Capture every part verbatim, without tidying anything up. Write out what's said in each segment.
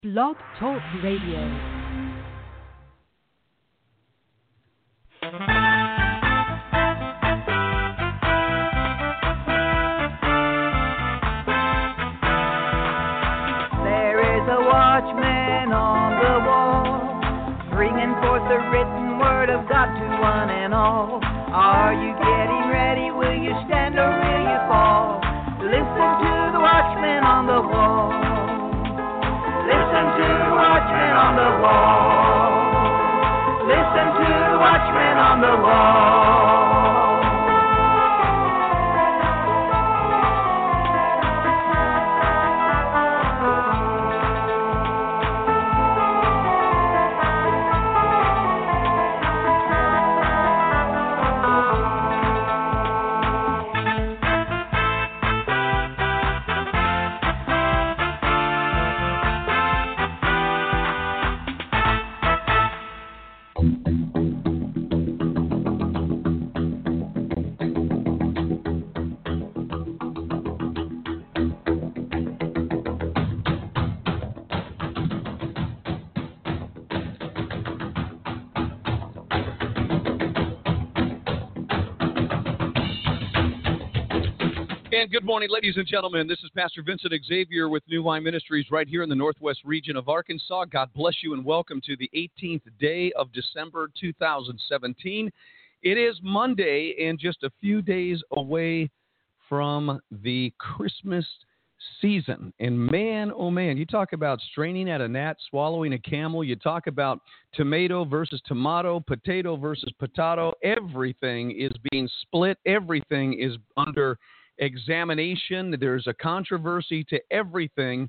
Blog Talk Radio. Watchman on the wall, bringing forth the written word of God to one and all. Are you getting ready? Will you stand or will you fall? Listen to the watchman on the wall. Listen to the watchman on the wall. Listen to the watchman on the wall. And good morning, ladies and gentlemen. This is Pastor Vincent Xavier with New Wine Ministries right here in the Northwest region of Arkansas. God bless you and welcome to the eighteenth day of December two thousand seventeen. It is Monday and just a few days away from the Christmas season. And man, oh man, you talk about straining at a gnat, swallowing a camel. You talk about tomato versus tomato, potato versus potato. Everything is being split. Everything is under examination. There's a controversy to everything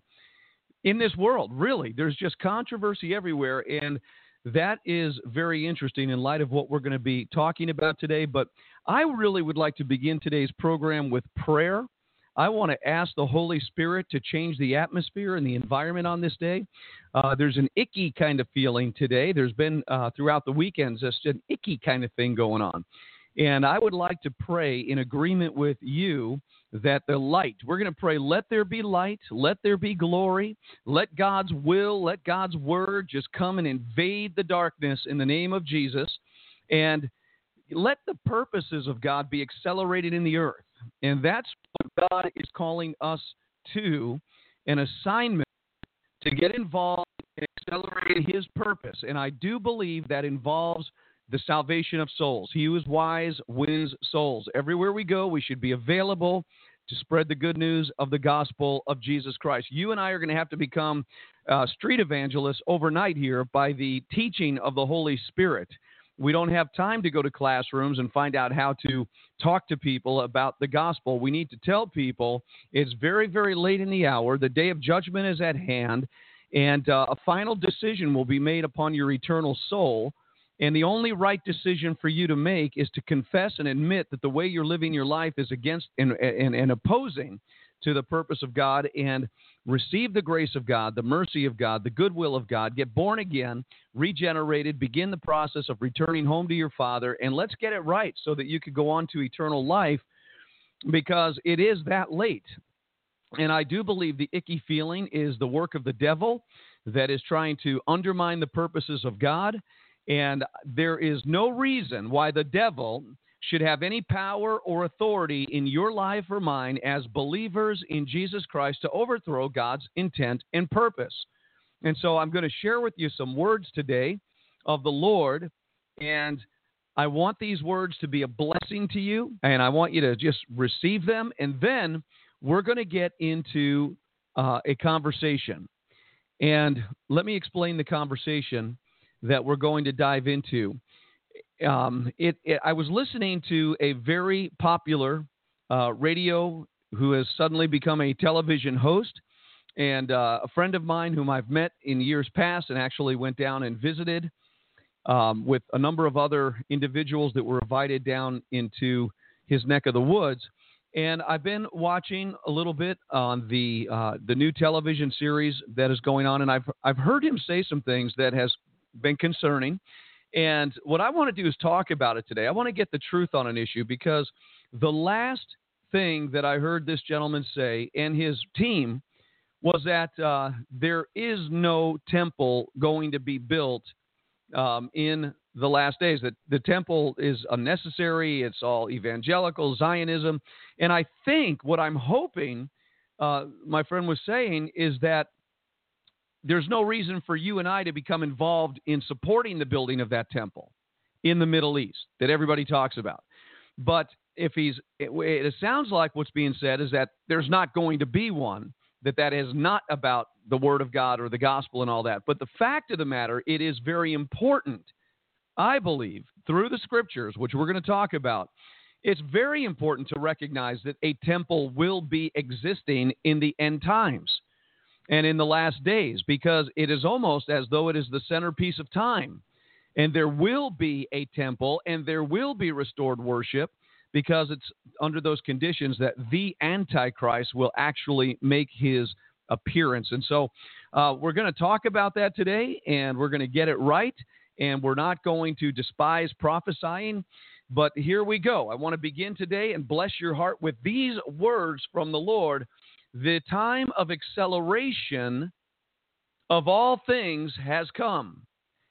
in this world. Really, there's just controversy everywhere, and that is very interesting in light of what we're going to be talking about today. But I really would like to begin today's program with prayer. I want to ask the Holy Spirit to change the atmosphere and the environment on this day. Uh, there's an icky kind of feeling today. There's been uh, throughout the weekends just an icky kind of thing going on. And I would like to pray in agreement with you that the light, we're going to pray, let there be light, let there be glory, let God's will, let God's word just come and invade the darkness in the name of Jesus, and let the purposes of God be accelerated in the earth. And that's what God is calling us to, an assignment to get involved in accelerating his purpose. And I do believe that involves the salvation of souls. He who is wise wins souls. Everywhere we go, we should be available to spread the good news of the gospel of Jesus Christ. You and I are going to have to become uh, street evangelists overnight here by the teaching of the Holy Spirit. We don't have time to go to classrooms and find out how to talk to people about the gospel. We need to tell people it's very, very late in the hour. The day of judgment is at hand, and uh, a final decision will be made upon your eternal soul. And the only right decision for you to make is to confess and admit that the way you're living your life is against and, and, and opposing to the purpose of God, and receive the grace of God, the mercy of God, the goodwill of God, get born again, regenerated, begin the process of returning home to your Father, and let's get it right so that you could go on to eternal life, because it is that late. And I do believe the icky feeling is the work of the devil that is trying to undermine the purposes of God. And there is no reason why the devil should have any power or authority in your life or mine as believers in Jesus Christ to overthrow God's intent and purpose. And so I'm going to share with you some words today of the Lord, and I want these words to be a blessing to you, and I want you to just receive them, and then we're going to get into uh, a conversation. And let me explain the conversation that we're going to dive into. Um, it, it, I was listening to a very popular uh, radio who has suddenly become a television host, and uh, a friend of mine whom I've met in years past and actually went down and visited um, with a number of other individuals that were invited down into his neck of the woods. And I've been watching a little bit on the uh, the new television series that is going on, and I've I've heard him say some things that has been concerning. And what I want to do is talk about it today. I want to get the truth on an issue, because the last thing that I heard this gentleman say and his team was that uh, there is no temple going to be built um, in the last days. That the temple is unnecessary. It's all evangelical Zionism. And I think what I'm hoping, uh, my friend was saying, is that there's no reason for you and I to become involved in supporting the building of that temple in the Middle East that everybody talks about. But if he's, it, it sounds like what's being said is that there's not going to be one, that that is not about the Word of God or the gospel and all that. But the fact of the matter, it is very important, I believe, through the Scriptures, which we're going to talk about, it's very important to recognize that a temple will be existing in the end times and in the last days, because it is almost as though it is the centerpiece of time. And there will be a temple and there will be restored worship, because it's under those conditions that the Antichrist will actually make his appearance. And so uh, we're going to talk about that today, and we're going to get it right, and we're not going to despise prophesying. But here we go. I want to begin today and bless your heart with these words from the Lord. The time of acceleration of all things has come.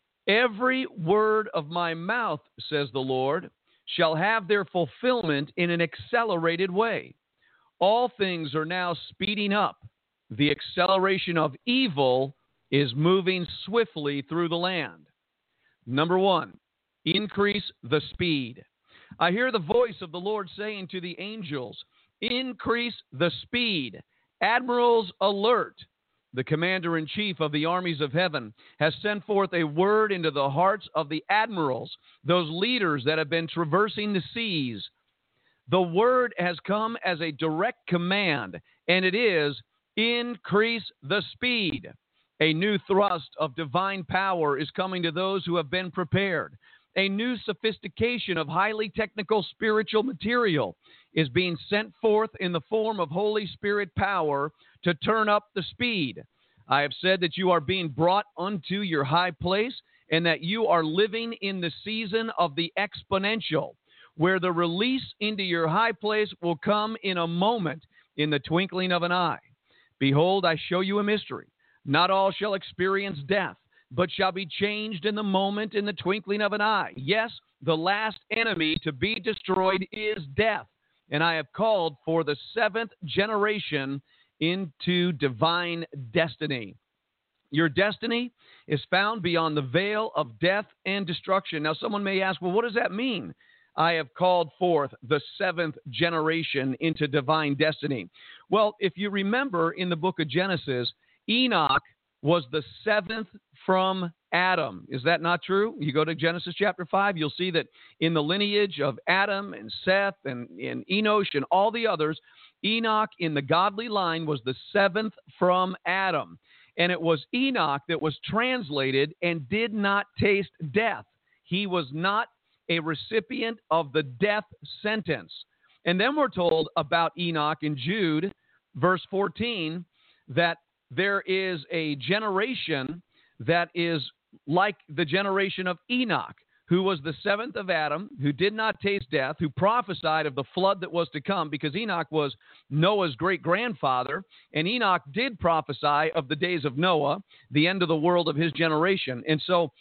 Every word of my mouth, says the Lord, shall have their fulfillment in an accelerated way. All things are now speeding up. The acceleration of evil is moving swiftly through the land. Number one, increase the speed. I hear the voice of the Lord saying to the angels, increase the speed. Admirals, alert. The commander-in-chief of the armies of heaven has sent forth a word into the hearts of the admirals, those leaders that have been traversing the seas. The word has come as a direct command, and it is, increase the speed. A new thrust of divine power is coming to those who have been prepared. A new sophistication of highly technical spiritual material is being sent forth in the form of Holy Spirit power to turn up the speed. I have said that you are being brought unto your high place, and that you are living in the season of the exponential, where the release into your high place will come in a moment, in the twinkling of an eye. Behold, I show you a mystery. Not all shall experience death, but shall be changed in the moment, in the twinkling of an eye. Yes, the last enemy to be destroyed is death. And I have called for the seventh generation into divine destiny. Your destiny is found beyond the veil of death and destruction. Now, someone may ask, well, what does that mean? I have called forth the seventh generation into divine destiny. Well, if you remember in the book of Genesis, Enoch was the seventh from Adam. Is that not true? You go to Genesis chapter five, you'll see that in the lineage of Adam and Seth and, and Enosh and all the others, Enoch in the godly line was the seventh from Adam. And it was Enoch that was translated and did not taste death. He was not a recipient of the death sentence. And then we're told about Enoch in Jude, verse fourteen, that there is a generation that is like the generation of Enoch, who was the seventh of Adam, who did not taste death, who prophesied of the flood that was to come, because Enoch was Noah's great-grandfather, and Enoch did prophesy of the days of Noah, the end of the world of his generation. And so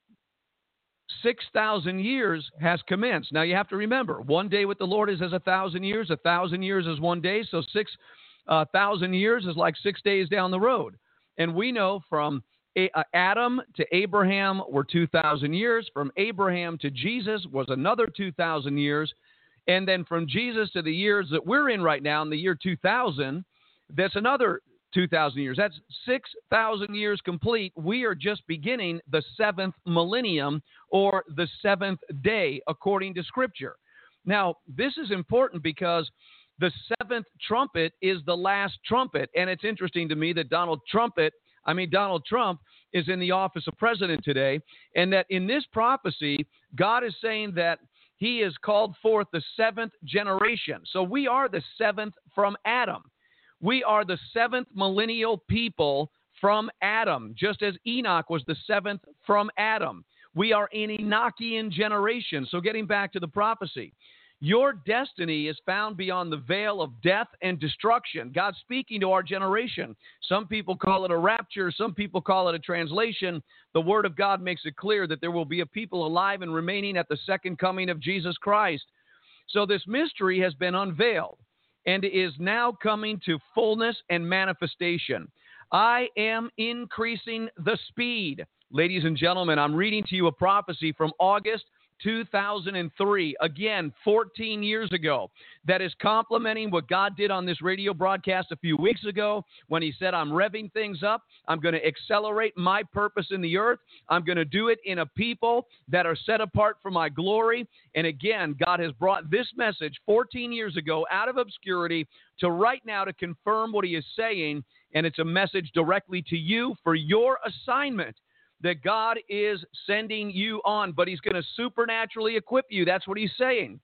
six thousand years has commenced. Now, you have to remember, one day with the Lord is as a thousand years, a thousand years is one day, so six uh, thousand years is like six days down the road. And we know from a- uh, Adam to Abraham were two thousand years. From Abraham to Jesus was another two thousand years. And then from Jesus to the years that we're in right now, in the year two thousand, that's another two thousand years. That's six thousand years complete. We are just beginning the seventh millennium, or the seventh day, according to Scripture. Now, this is important because the seventh trumpet is the last trumpet. And it's interesting to me that Donald Trumpet, I mean, Donald Trump is in the office of president today, and that in this prophecy, God is saying that he has called forth the seventh generation. So we are the seventh from Adam. We are the seventh millennial people from Adam, just as Enoch was the seventh from Adam. We are an Enochian generation. So getting back to the prophecy, Your destiny is found beyond the veil of death and destruction. God's speaking to our generation. Some people call it a rapture. Some people call it a translation. The Word of God makes it clear that there will be a people alive and remaining at the second coming of Jesus Christ. So this mystery has been unveiled and is now coming to fullness and manifestation. I am increasing the speed. Ladies and gentlemen, I'm reading to you a prophecy from August two thousand three, again, fourteen years ago, that is complementing what God did on this radio broadcast a few weeks ago when he said, I'm revving things up. I'm going to accelerate my purpose in the earth. I'm going to do it in a people that are set apart for my glory. And again, God has brought this message fourteen years ago out of obscurity to right now to confirm what he is saying. And it's a message directly to you for your assignment that God is sending you on, but he's going to supernaturally equip you. That's what he's saying.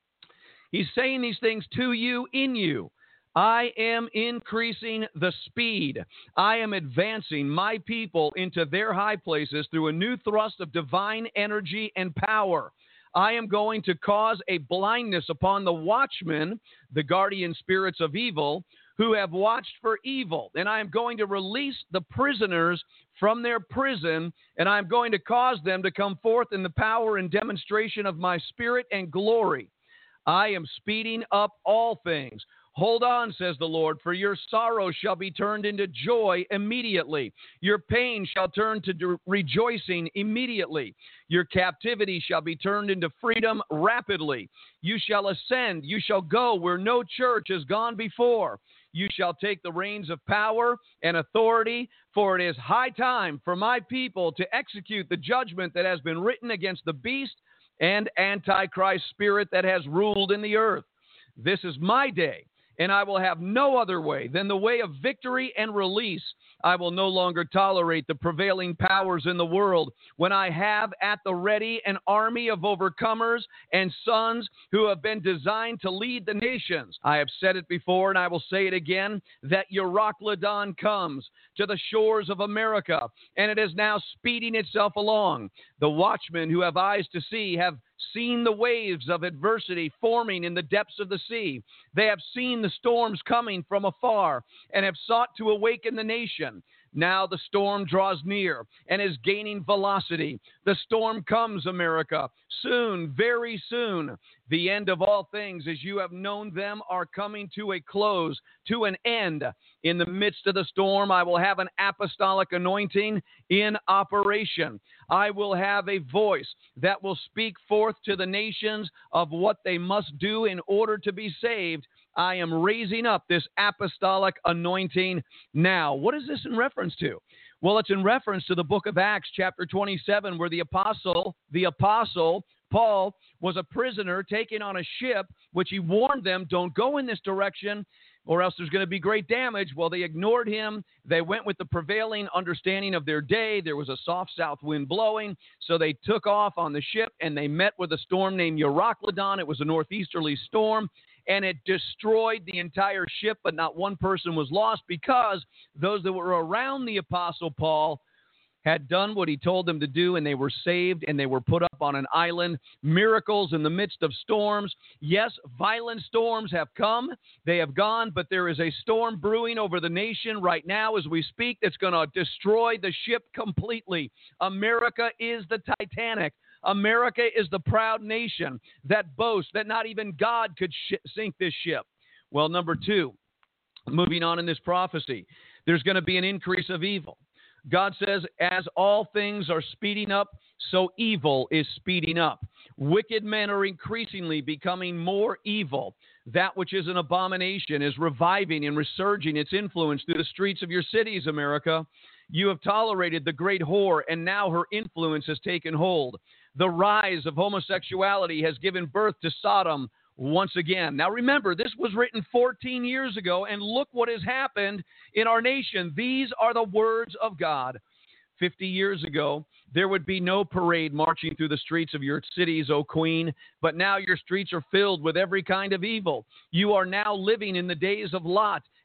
He's saying these things to you, in you. I am increasing the speed. I am advancing my people into their high places through a new thrust of divine energy and power. I am going to cause a blindness upon the watchmen, the guardian spirits of evil, who have watched for evil. And I am going to release the prisoners from their prison, and I am going to cause them to come forth in the power and demonstration of my spirit and glory. I am speeding up all things. Hold on, says the Lord, for your sorrow shall be turned into joy immediately. Your pain shall turn to de- rejoicing immediately. Your captivity shall be turned into freedom rapidly. You shall ascend. You shall go where no church has gone before. You shall take the reins of power and authority, for it is high time for my people to execute the judgment that has been written against the beast and Antichrist spirit that has ruled in the earth. This is my day, and I will have no other way than the way of victory and release. I will no longer tolerate the prevailing powers in the world when I have at the ready an army of overcomers and sons who have been designed to lead the nations. I have said it before, and I will say it again, that Euroclydon comes to the shores of America, and it is now speeding itself along. The watchmen who have eyes to see have seen the waves of adversity forming in the depths of the sea. They have seen the storms coming from afar and have sought to awaken the nation. Now the storm draws near and is gaining velocity. The storm comes, America, soon, very soon. The end of all things, as you have known them, are coming to a close, to an end. In the midst of the storm, I will have an apostolic anointing in operation. I will have a voice that will speak forth to the nations of what they must do in order to be saved. I am raising up this apostolic anointing now. What is this in reference to? Well, it's in reference to the book of Acts, chapter twenty-seven, where the apostle, the apostle, Paul, was a prisoner taken on a ship, which he warned them, don't go in this direction or else there's going to be great damage. Well, they ignored him. They went with the prevailing understanding of their day. There was a soft south wind blowing, so they took off on the ship, and they met with a storm named Euroclydon. It was a northeasterly storm, and it destroyed the entire ship, but not one person was lost because those that were around the Apostle Paul had done what he told them to do, and they were saved, and they were put up on an island. Miracles in the midst of storms. Yes, violent storms have come. They have gone, but there is a storm brewing over the nation right now as we speak that's going to destroy the ship completely. America is the Titanic. America is the proud nation that boasts that not even God could sh- sink this ship. Well, number two, moving on in this prophecy, there's going to be an increase of evil. God says, as all things are speeding up, so evil is speeding up. Wicked men are increasingly becoming more evil. That which is an abomination is reviving and resurging its influence through the streets of your cities, America. You have tolerated the great whore, and now her influence has taken hold. The rise of homosexuality has given birth to Sodom once again. Now remember, this was written fourteen years ago, and look what has happened in our nation. These are the words of God. fifty years ago, there would be no parade marching through the streets of your cities, O Queen, but now your streets are filled with every kind of evil. You are now living in the days of Lot,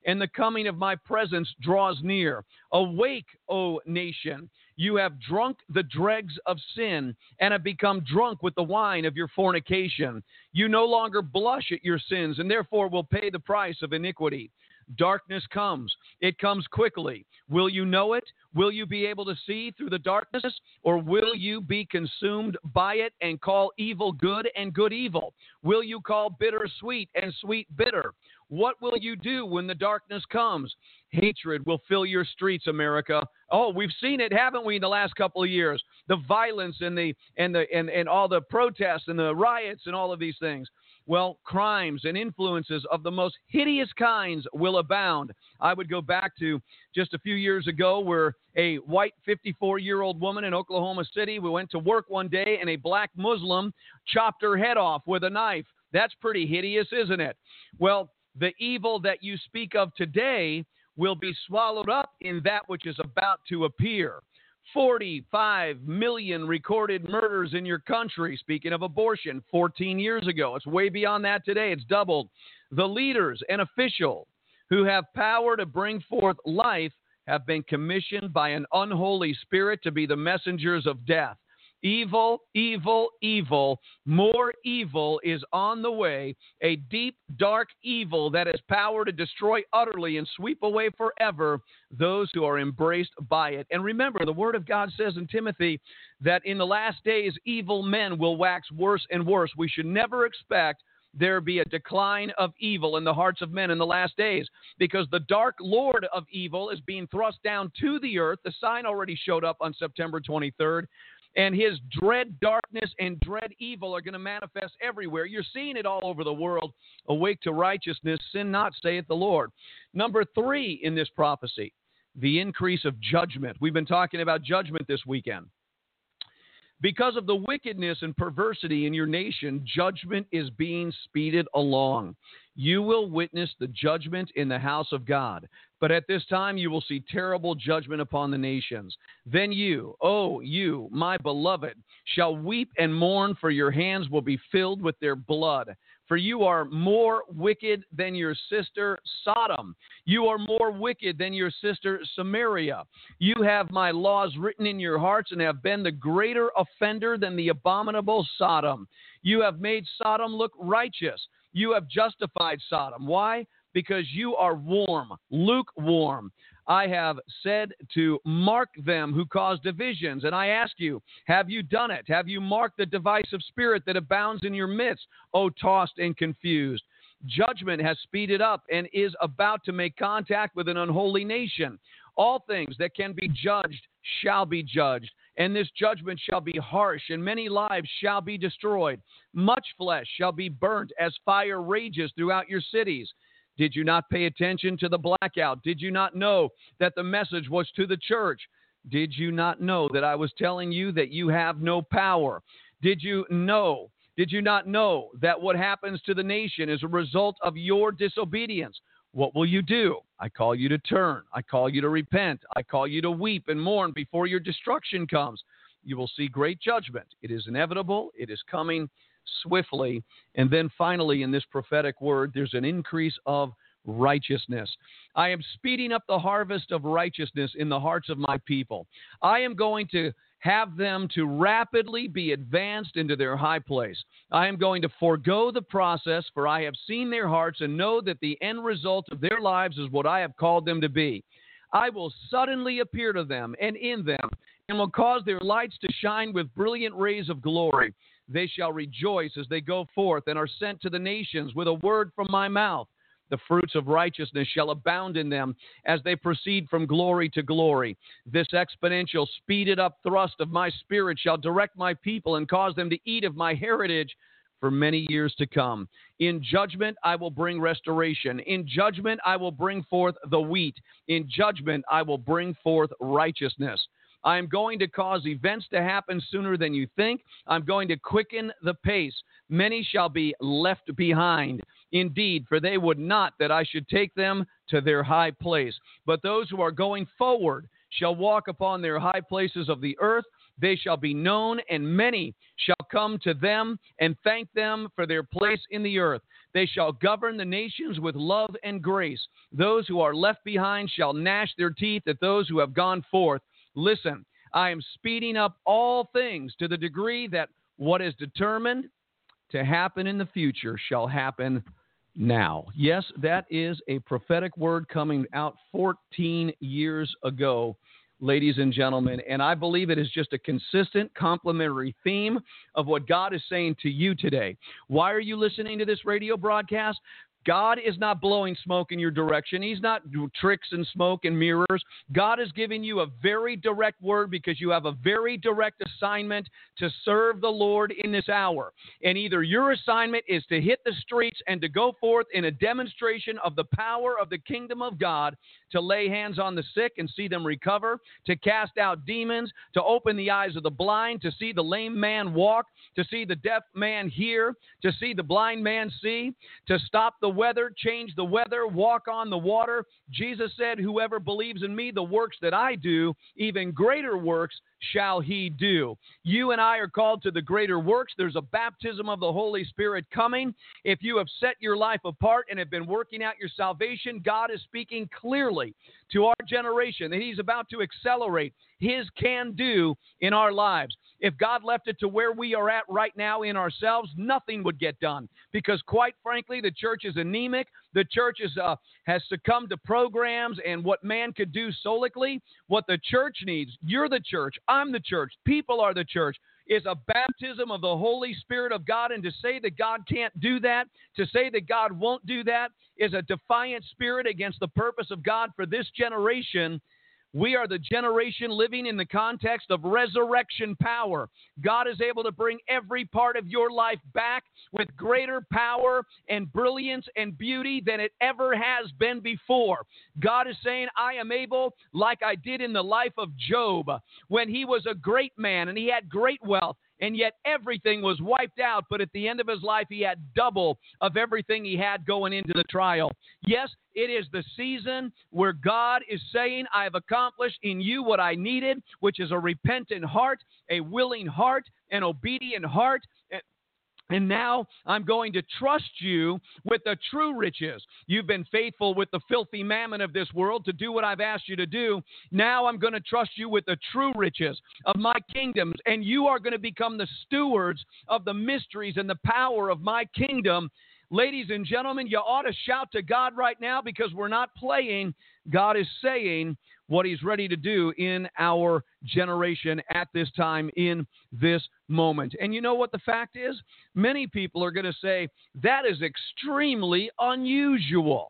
and the coming of my presence draws near. Awake, O nation. You have drunk the dregs of sin and have become drunk with the wine of your fornication. You no longer blush at your sins and therefore will pay the price of iniquity. Darkness comes. It comes quickly. Will you know it? Will you be able to see through the darkness? Or will you be consumed by it and call evil good and good evil? Will you call bitter sweet and sweet bitter? What will you do when the darkness comes? Hatred will fill your streets, America. Oh, we've seen it, haven't we, in the last couple of years? The violence and the and the and, and all the protests and the riots and all of these things. Well, crimes and influences of the most hideous kinds will abound. I would go back to just a few years ago where a white fifty-four-year-old woman in Oklahoma City, we went to work one day and a black Muslim chopped her head off with a knife. That's pretty hideous, isn't it? Well, the evil that you speak of today will be swallowed up in that which is about to appear. forty-five million recorded murders in your country. Speaking of abortion, fourteen years ago. It's way beyond that today. It's doubled. The leaders and officials who have power to bring forth life have been commissioned by an unholy spirit to be the messengers of death. Evil, evil, evil, more evil is on the way, a deep, dark evil that has power to destroy utterly and sweep away forever those who are embraced by it. And remember, the Word of God says in Timothy that in the last days, evil men will wax worse and worse. We should never expect there be a decline of evil in the hearts of men in the last days, because the dark lord of evil is being thrust down to the earth. The sign already showed up on September twenty-third. And his dread darkness and dread evil are going to manifest everywhere. You're seeing it all over the world. Awake to righteousness, sin not, saith the Lord. Number three in this prophecy, the increase of judgment. We've been talking about judgment this weekend. Because of the wickedness and perversity in your nation, judgment is being speeded along. You will witness the judgment in the house of God. But at this time, you will see terrible judgment upon the nations. Then you, oh, you, my beloved, shall weep and mourn, for your hands will be filled with their blood. For you are more wicked than your sister Sodom. You are more wicked than your sister Samaria. You have my laws written in your hearts and have been the greater offender than the abominable Sodom. You have made Sodom look righteous. You have justified Sodom. Why? Because you are warm, lukewarm. I have said to mark them who cause divisions. And I ask you, have you done it? Have you marked the divisive spirit that abounds in your midst, O tossed and confused? Judgment has speeded up and is about to make contact with an unholy nation. All things that can be judged shall be judged, and this judgment shall be harsh, and many lives shall be destroyed. Much flesh shall be burnt as fire rages throughout your cities. Did you not pay attention to the blackout? Did you not know that the message was to the church? Did you not know that I was telling you that you have no power? Did you know? Did you not know that what happens to the nation is a result of your disobedience? What will you do? I call you to turn. I call you to repent. I call you to weep and mourn before your destruction comes. You will see great judgment. It is inevitable. It is coming swiftly. And then finally, in this prophetic word, there's an increase of righteousness. I am speeding up the harvest of righteousness in the hearts of my people. I am going to have them to rapidly be advanced into their high place. I am going to forego the process, for I have seen their hearts and know that the end result of their lives is what I have called them to be. I will suddenly appear to them and in them, and will cause their lights to shine with brilliant rays of glory. They shall rejoice as they go forth and are sent to the nations with a word from my mouth. The fruits of righteousness shall abound in them as they proceed from glory to glory. This exponential, speeded up thrust of my spirit shall direct my people and cause them to eat of my heritage for many years to come. In judgment, I will bring restoration. In judgment, I will bring forth the wheat. In judgment, I will bring forth righteousness. I am going to cause events to happen sooner than you think. I'm going to quicken the pace. Many shall be left behind. Indeed, for they would not that I should take them to their high place. But those who are going forward shall walk upon their high places of the earth. They shall be known, and many shall come to them and thank them for their place in the earth. They shall govern the nations with love and grace. Those who are left behind shall gnash their teeth at those who have gone forth. Listen, I am speeding up all things to the degree that what is determined to happen in the future shall happen now. Yes, that is a prophetic word coming out fourteen years ago, ladies and gentlemen, and I believe it is just a consistent complementary theme of what God is saying to you today. Why are you listening to this radio broadcast? God is not blowing smoke in your direction. He's not tricks and smoke and mirrors. God is giving you a very direct word because you have a very direct assignment to serve the Lord in this hour. And either your assignment is to hit the streets and to go forth in a demonstration of the power of the kingdom of God, to lay hands on the sick and see them recover, to cast out demons, to open the eyes of the blind, to see the lame man walk, to see the deaf man hear, to see the blind man see, to stop the weather, change the weather, walk on the water. Jesus said, whoever believes in me, the works that I do, even greater works shall he do. You and I are called to the greater works. There's a baptism of the Holy Spirit coming. If you have set your life apart and have been working out your salvation, God is speaking clearly to our generation that he's about to accelerate his can-do in our lives. If God left it to where we are at right now in ourselves, nothing would get done because, quite frankly, the church is anemic. The church is, uh, has succumbed to programs and what man could do solically. What the church needs, you're the church, I'm the church, people are the church, is a baptism of the Holy Spirit of God. And to say that God can't do that, to say that God won't do that, is a defiant spirit against the purpose of God for this generation. We are the generation living in the context of resurrection power. God is able to bring every part of your life back with greater power and brilliance and beauty than it ever has been before. God is saying, I am able, like I did in the life of Job, when he was a great man and he had great wealth, and yet everything was wiped out, but at the end of his life, he had double of everything he had going into the trial. Yes, it is the season where God is saying, I have accomplished in you what I needed, which is a repentant heart, a willing heart, an obedient heart. And now I'm going to trust you with the true riches. You've been faithful with the filthy mammon of this world to do what I've asked you to do. Now I'm going to trust you with the true riches of my kingdoms, and you are going to become the stewards of the mysteries and the power of my kingdom. Ladies and gentlemen, you ought to shout to God right now because we're not playing. God is saying what he's ready to do in our generation at this time, in this moment. And you know what the fact is? Many people are going to say, that is extremely unusual.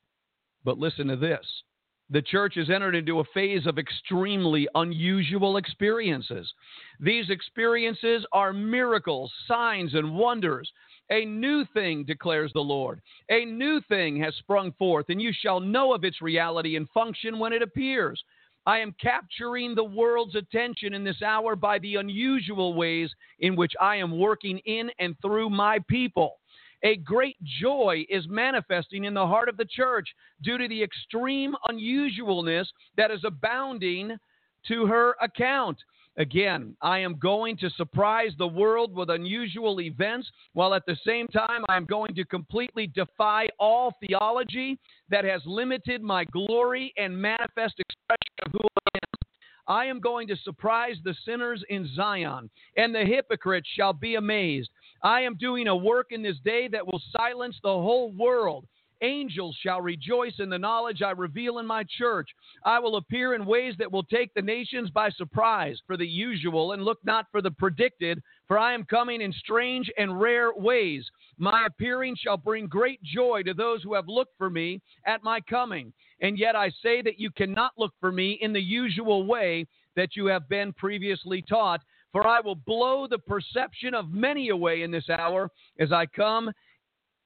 But listen to this. The church has entered into a phase of extremely unusual experiences. These experiences are miracles, signs, and wonders. A new thing, declares the Lord. A new thing has sprung forth, and you shall know of its reality and function when it appears. I am capturing the world's attention in this hour by the unusual ways in which I am working in and through my people. A great joy is manifesting in the heart of the church due to the extreme unusualness that is abounding to her account. Again, I am going to surprise the world with unusual events, while at the same time I am going to completely defy all theology that has limited my glory and manifest expression of who I am. I am going to surprise the sinners in Zion, and the hypocrites shall be amazed. I am doing a work in this day that will silence the whole world. Angels shall rejoice in the knowledge I reveal in my church. I will appear in ways that will take the nations by surprise for the usual and look not for the predicted, for I am coming in strange and rare ways. My appearing shall bring great joy to those who have looked for me at my coming. And yet I say that you cannot look for me in the usual way that you have been previously taught, for I will blow the perception of many away in this hour as I come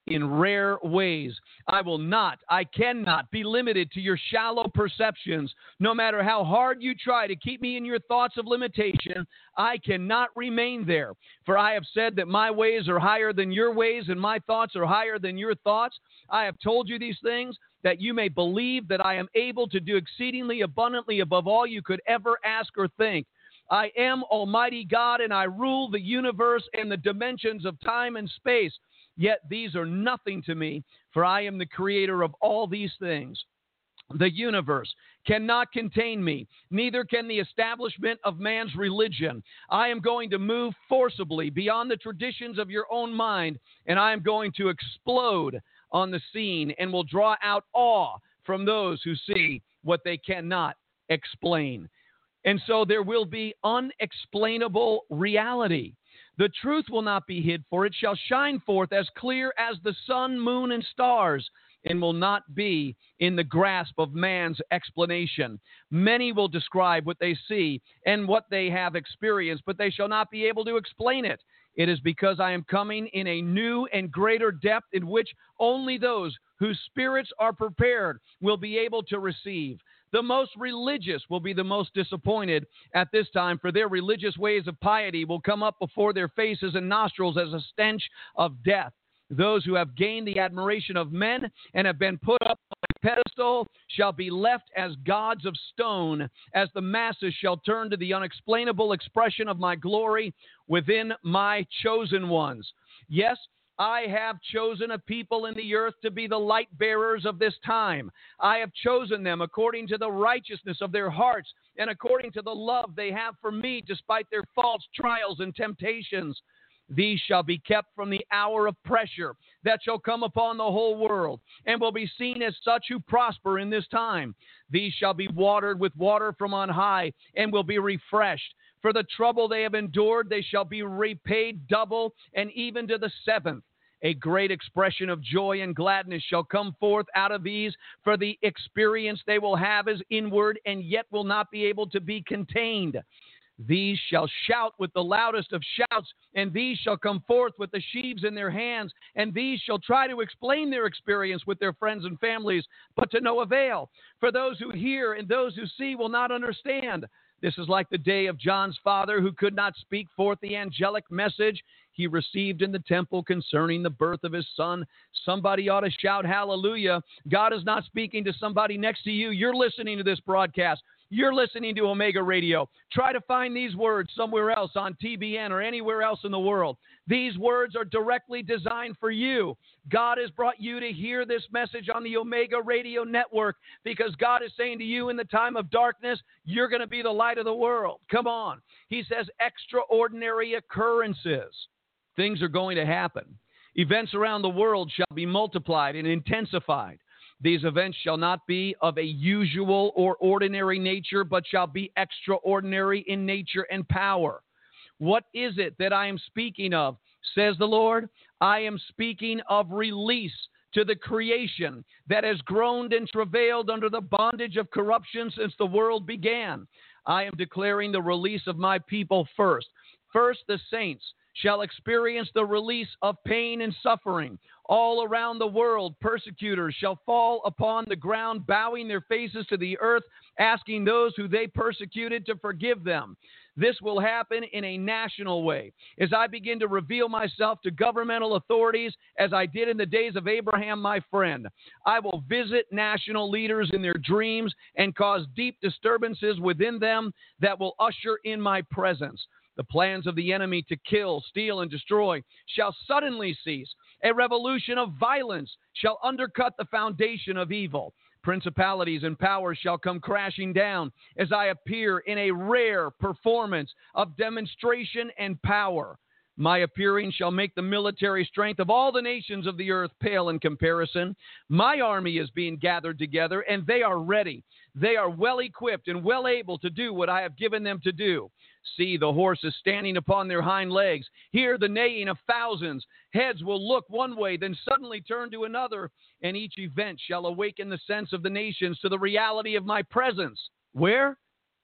in rare ways. I will not, I cannot be limited to your shallow perceptions. No matter how hard you try to keep me in your thoughts of limitation, I cannot remain there. For I have said that my ways are higher than your ways and my thoughts are higher than your thoughts. I have told you these things that you may believe that I am able to do exceedingly abundantly above all you could ever ask or think. I am Almighty God, and I rule the universe and the dimensions of time and space. Yet these are nothing to me, for I am the creator of all these things. The universe cannot contain me, neither can the establishment of man's religion. I am going to move forcibly beyond the traditions of your own mind, and I am going to explode on the scene and will draw out awe from those who see what they cannot explain. And so there will be unexplainable reality. The truth will not be hid, for it shall shine forth as clear as the sun, moon, and stars, and will not be in the grasp of man's explanation. Many will describe what they see and what they have experienced, but they shall not be able to explain it. It is because I am coming in a new and greater depth in which only those whose spirits are prepared will be able to receive. The most religious will be the most disappointed at this time, for their religious ways of piety will come up before their faces and nostrils as a stench of death. Those who have gained the admiration of men and have been put up on a pedestal shall be left as gods of stone, as the masses shall turn to the unexplainable expression of my glory within my chosen ones. Yes, I have chosen a people in the earth to be the light bearers of this time. I have chosen them according to the righteousness of their hearts and according to the love they have for me, despite their false trials and temptations. These shall be kept from the hour of pressure that shall come upon the whole world, and will be seen as such who prosper in this time. These shall be watered with water from on high, and will be refreshed. For the trouble they have endured, they shall be repaid double, and even to the seventh. A great expression of joy and gladness shall come forth out of these, for the experience they will have is inward, and yet will not be able to be contained. These shall shout with the loudest of shouts, and these shall come forth with the sheaves in their hands, and these shall try to explain their experience with their friends and families, but to no avail. For those who hear and those who see will not understand. This is like the day of John's father, who could not speak forth the angelic message he received in the temple concerning the birth of his son. Somebody ought to shout hallelujah. God is not speaking to somebody next to you. You're listening to this broadcast. You're listening to Omega Radio. Try to find these words somewhere else on T B N or anywhere else in the world. These words are directly designed for you. God has brought you to hear this message on the Omega Radio Network because God is saying to you in the time of darkness, you're going to be the light of the world. Come on. He says extraordinary occurrences. Things are going to happen. Events around the world shall be multiplied and intensified. These events shall not be of a usual or ordinary nature, but shall be extraordinary in nature and power. What is it that I am speaking of, says the Lord? I am speaking of release to the creation that has groaned and travailed under the bondage of corruption since the world began. I am declaring the release of my people first. First, the saints shall experience the release of pain and suffering. All around the world, persecutors shall fall upon the ground, bowing their faces to the earth, asking those who they persecuted to forgive them. This will happen in a national way. As I begin to reveal myself to governmental authorities, as I did in the days of Abraham, my friend, I will visit national leaders in their dreams and cause deep disturbances within them that will usher in my presence. The plans of the enemy to kill, steal, and destroy shall suddenly cease. A revolution of violence shall undercut the foundation of evil. Principalities and powers shall come crashing down as I appear in a rare performance of demonstration and power. My appearing shall make the military strength of all the nations of the earth pale in comparison. My army is being gathered together, and they are ready. They are well equipped and well able to do what I have given them to do. See the horses standing upon their hind legs. Hear the neighing of thousands. Heads will look one way, then suddenly turn to another, and each event shall awaken the sense of the nations to the reality of my presence. Where?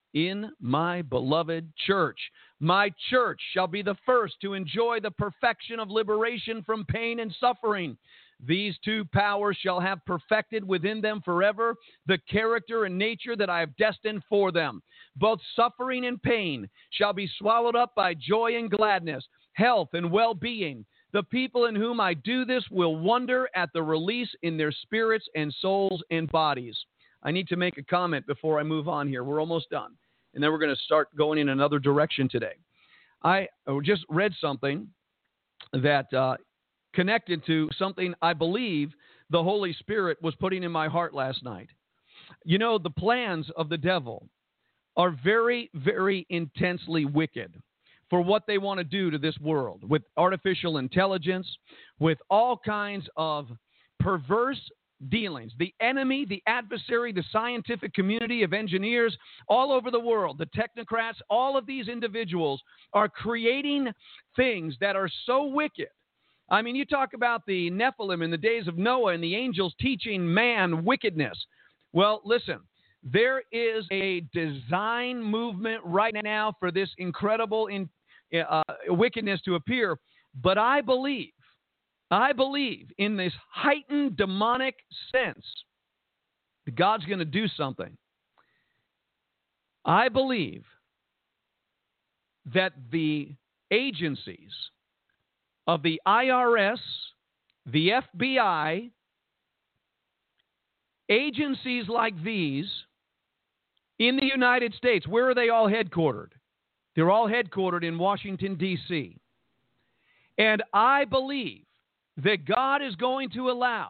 In my beloved church. My church shall be the first to enjoy the perfection of liberation from pain and suffering. These two powers shall have perfected within them forever the character and nature that I have destined for them. Both suffering and pain shall be swallowed up by joy and gladness, health and well-being. The people in whom I do this will wonder at the release in their spirits and souls and bodies. I need to make a comment before I move on here. We're almost done. And then we're going to start going in another direction today. I just read something that uh, connected to something I believe the Holy Spirit was putting in my heart last night. You know, the plans of the devil are very, very intensely wicked for what they want to do to this world with artificial intelligence, with all kinds of perverse dealings. The enemy, the adversary, the scientific community of engineers all over the world, the technocrats, all of these individuals are creating things that are so wicked. I mean, you talk about the Nephilim in the days of Noah and the angels teaching man wickedness. Well, listen, there is a design movement right now for this incredible in, uh, wickedness to appear, but I believe I believe in this heightened demonic sense that God's going to do something. I believe that the agencies of the I R S, the F B I, agencies like these in the United States, where are they all headquartered? They're all headquartered in Washington, D C And I believe that God is going to allow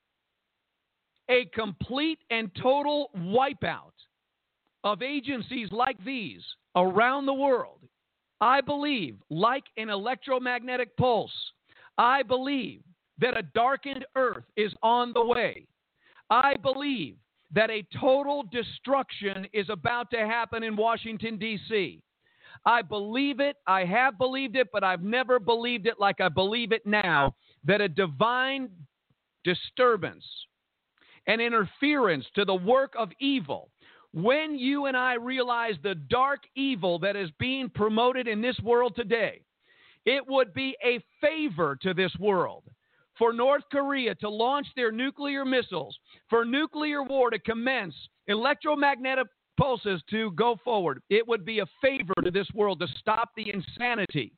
a complete and total wipeout of agencies like these around the world. I believe, like an electromagnetic pulse, I believe that a darkened earth is on the way. I believe that a total destruction is about to happen in Washington, D C I believe it. I have believed it, but I've never believed it like I believe it now, that a divine disturbance and interference to the work of evil, when you and I realize the dark evil that is being promoted in this world today, it would be a favor to this world for North Korea to launch their nuclear missiles, for nuclear war to commence, electromagnetic pulses to go forward. It would be a favor to this world to stop the insanity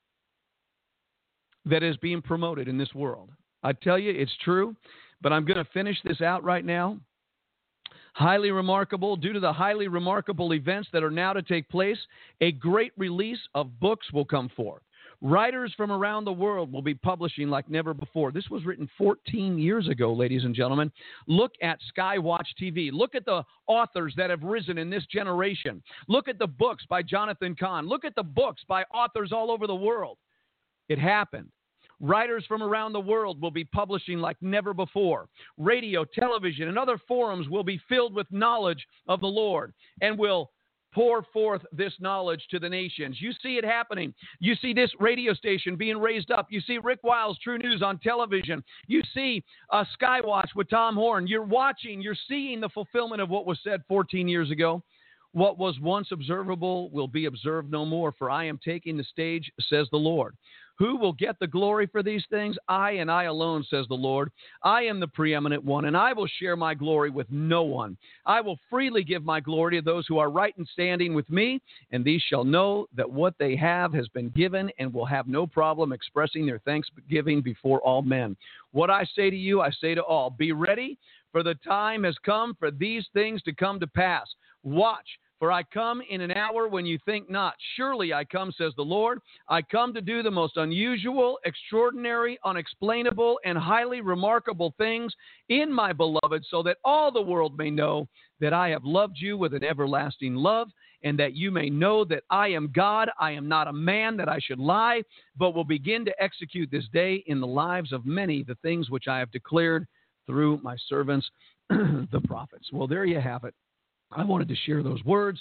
that is being promoted in this world. I tell you, it's true, but I'm going to finish this out right now. Highly remarkable, due to the highly remarkable events that are now to take place, a great release of books will come forth. Writers from around the world will be publishing like never before. This was written fourteen years ago, ladies and gentlemen. Look at Skywatch T V. Look at the authors that have risen in this generation. Look at the books by Jonathan Cahn. Look at the books by authors all over the world. It happened. Writers from around the world will be publishing like never before. Radio, television, and other forums will be filled with knowledge of the Lord and will pour forth this knowledge to the nations. You see it happening. You see this radio station being raised up. You see Rick Wiles' True News on television. You see uh, Skywatch with Tom Horn. You're watching, you're seeing the fulfillment of what was said fourteen years ago. What was once observable will be observed no more, for I am taking the stage, says the Lord. Who will get the glory for these things? I and I alone, says the Lord. I am the preeminent one, and I will share my glory with no one. I will freely give my glory to those who are right in standing with me, and these shall know that what they have has been given and will have no problem expressing their thanksgiving before all men. What I say to you, I say to all, be ready, for the time has come for these things to come to pass. Watch, for I come in an hour when you think not. Surely I come, says the Lord. I come to do the most unusual, extraordinary, unexplainable, and highly remarkable things in my beloved, so that all the world may know that I have loved you with an everlasting love, and that you may know that I am God. I am not a man that I should lie, but will begin to execute this day in the lives of many the things which I have declared through my servants, the prophets. Well, there you have it. I wanted to share those words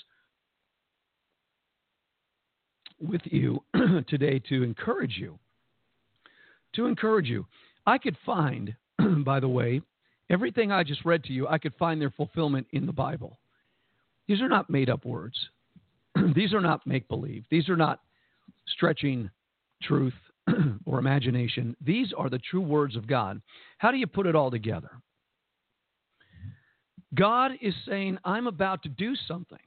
with you today to encourage you. To encourage you. I could find, by the way, everything I just read to you, I could find their fulfillment in the Bible. These are not made-up words. These are not make-believe. These are not stretching truth or imagination. These are the true words of God. How do you put it all together? God is saying, I'm about to do something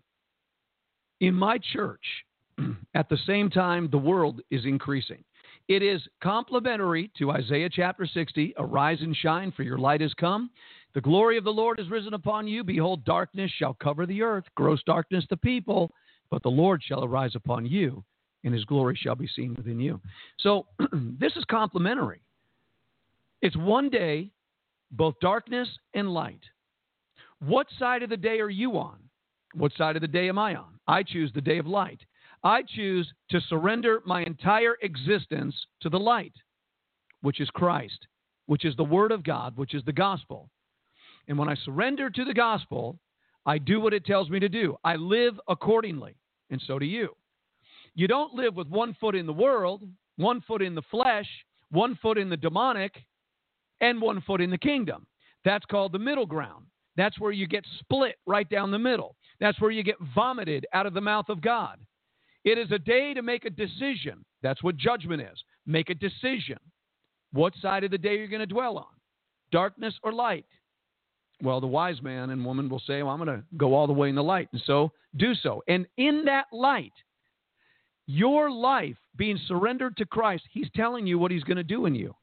in my church. At the same time, the world is increasing. It is complementary to Isaiah chapter sixty, arise and shine, for your light has come. The glory of the Lord is risen upon you. Behold, darkness shall cover the earth, gross darkness the people, but the Lord shall arise upon you, and his glory shall be seen within you. So this is complementary. It's one day, both darkness and light. What side of the day are you on? What side of the day am I on? I choose the day of light. I choose to surrender my entire existence to the light, which is Christ, which is the Word of God, which is the gospel. And when I surrender to the gospel, I do what it tells me to do. I live accordingly, and so do you. You don't live with one foot in the world, one foot in the flesh, one foot in the demonic, and one foot in the kingdom. That's called the middle ground. That's where you get split right down the middle. That's where you get vomited out of the mouth of God. It is a day to make a decision. That's what judgment is. Make a decision. What side of the day you're going to dwell on? Darkness or light? Well, the wise man and woman will say, well, I'm going to go all the way in the light. And so do so. And in that light, your life being surrendered to Christ, he's telling you what he's going to do in you.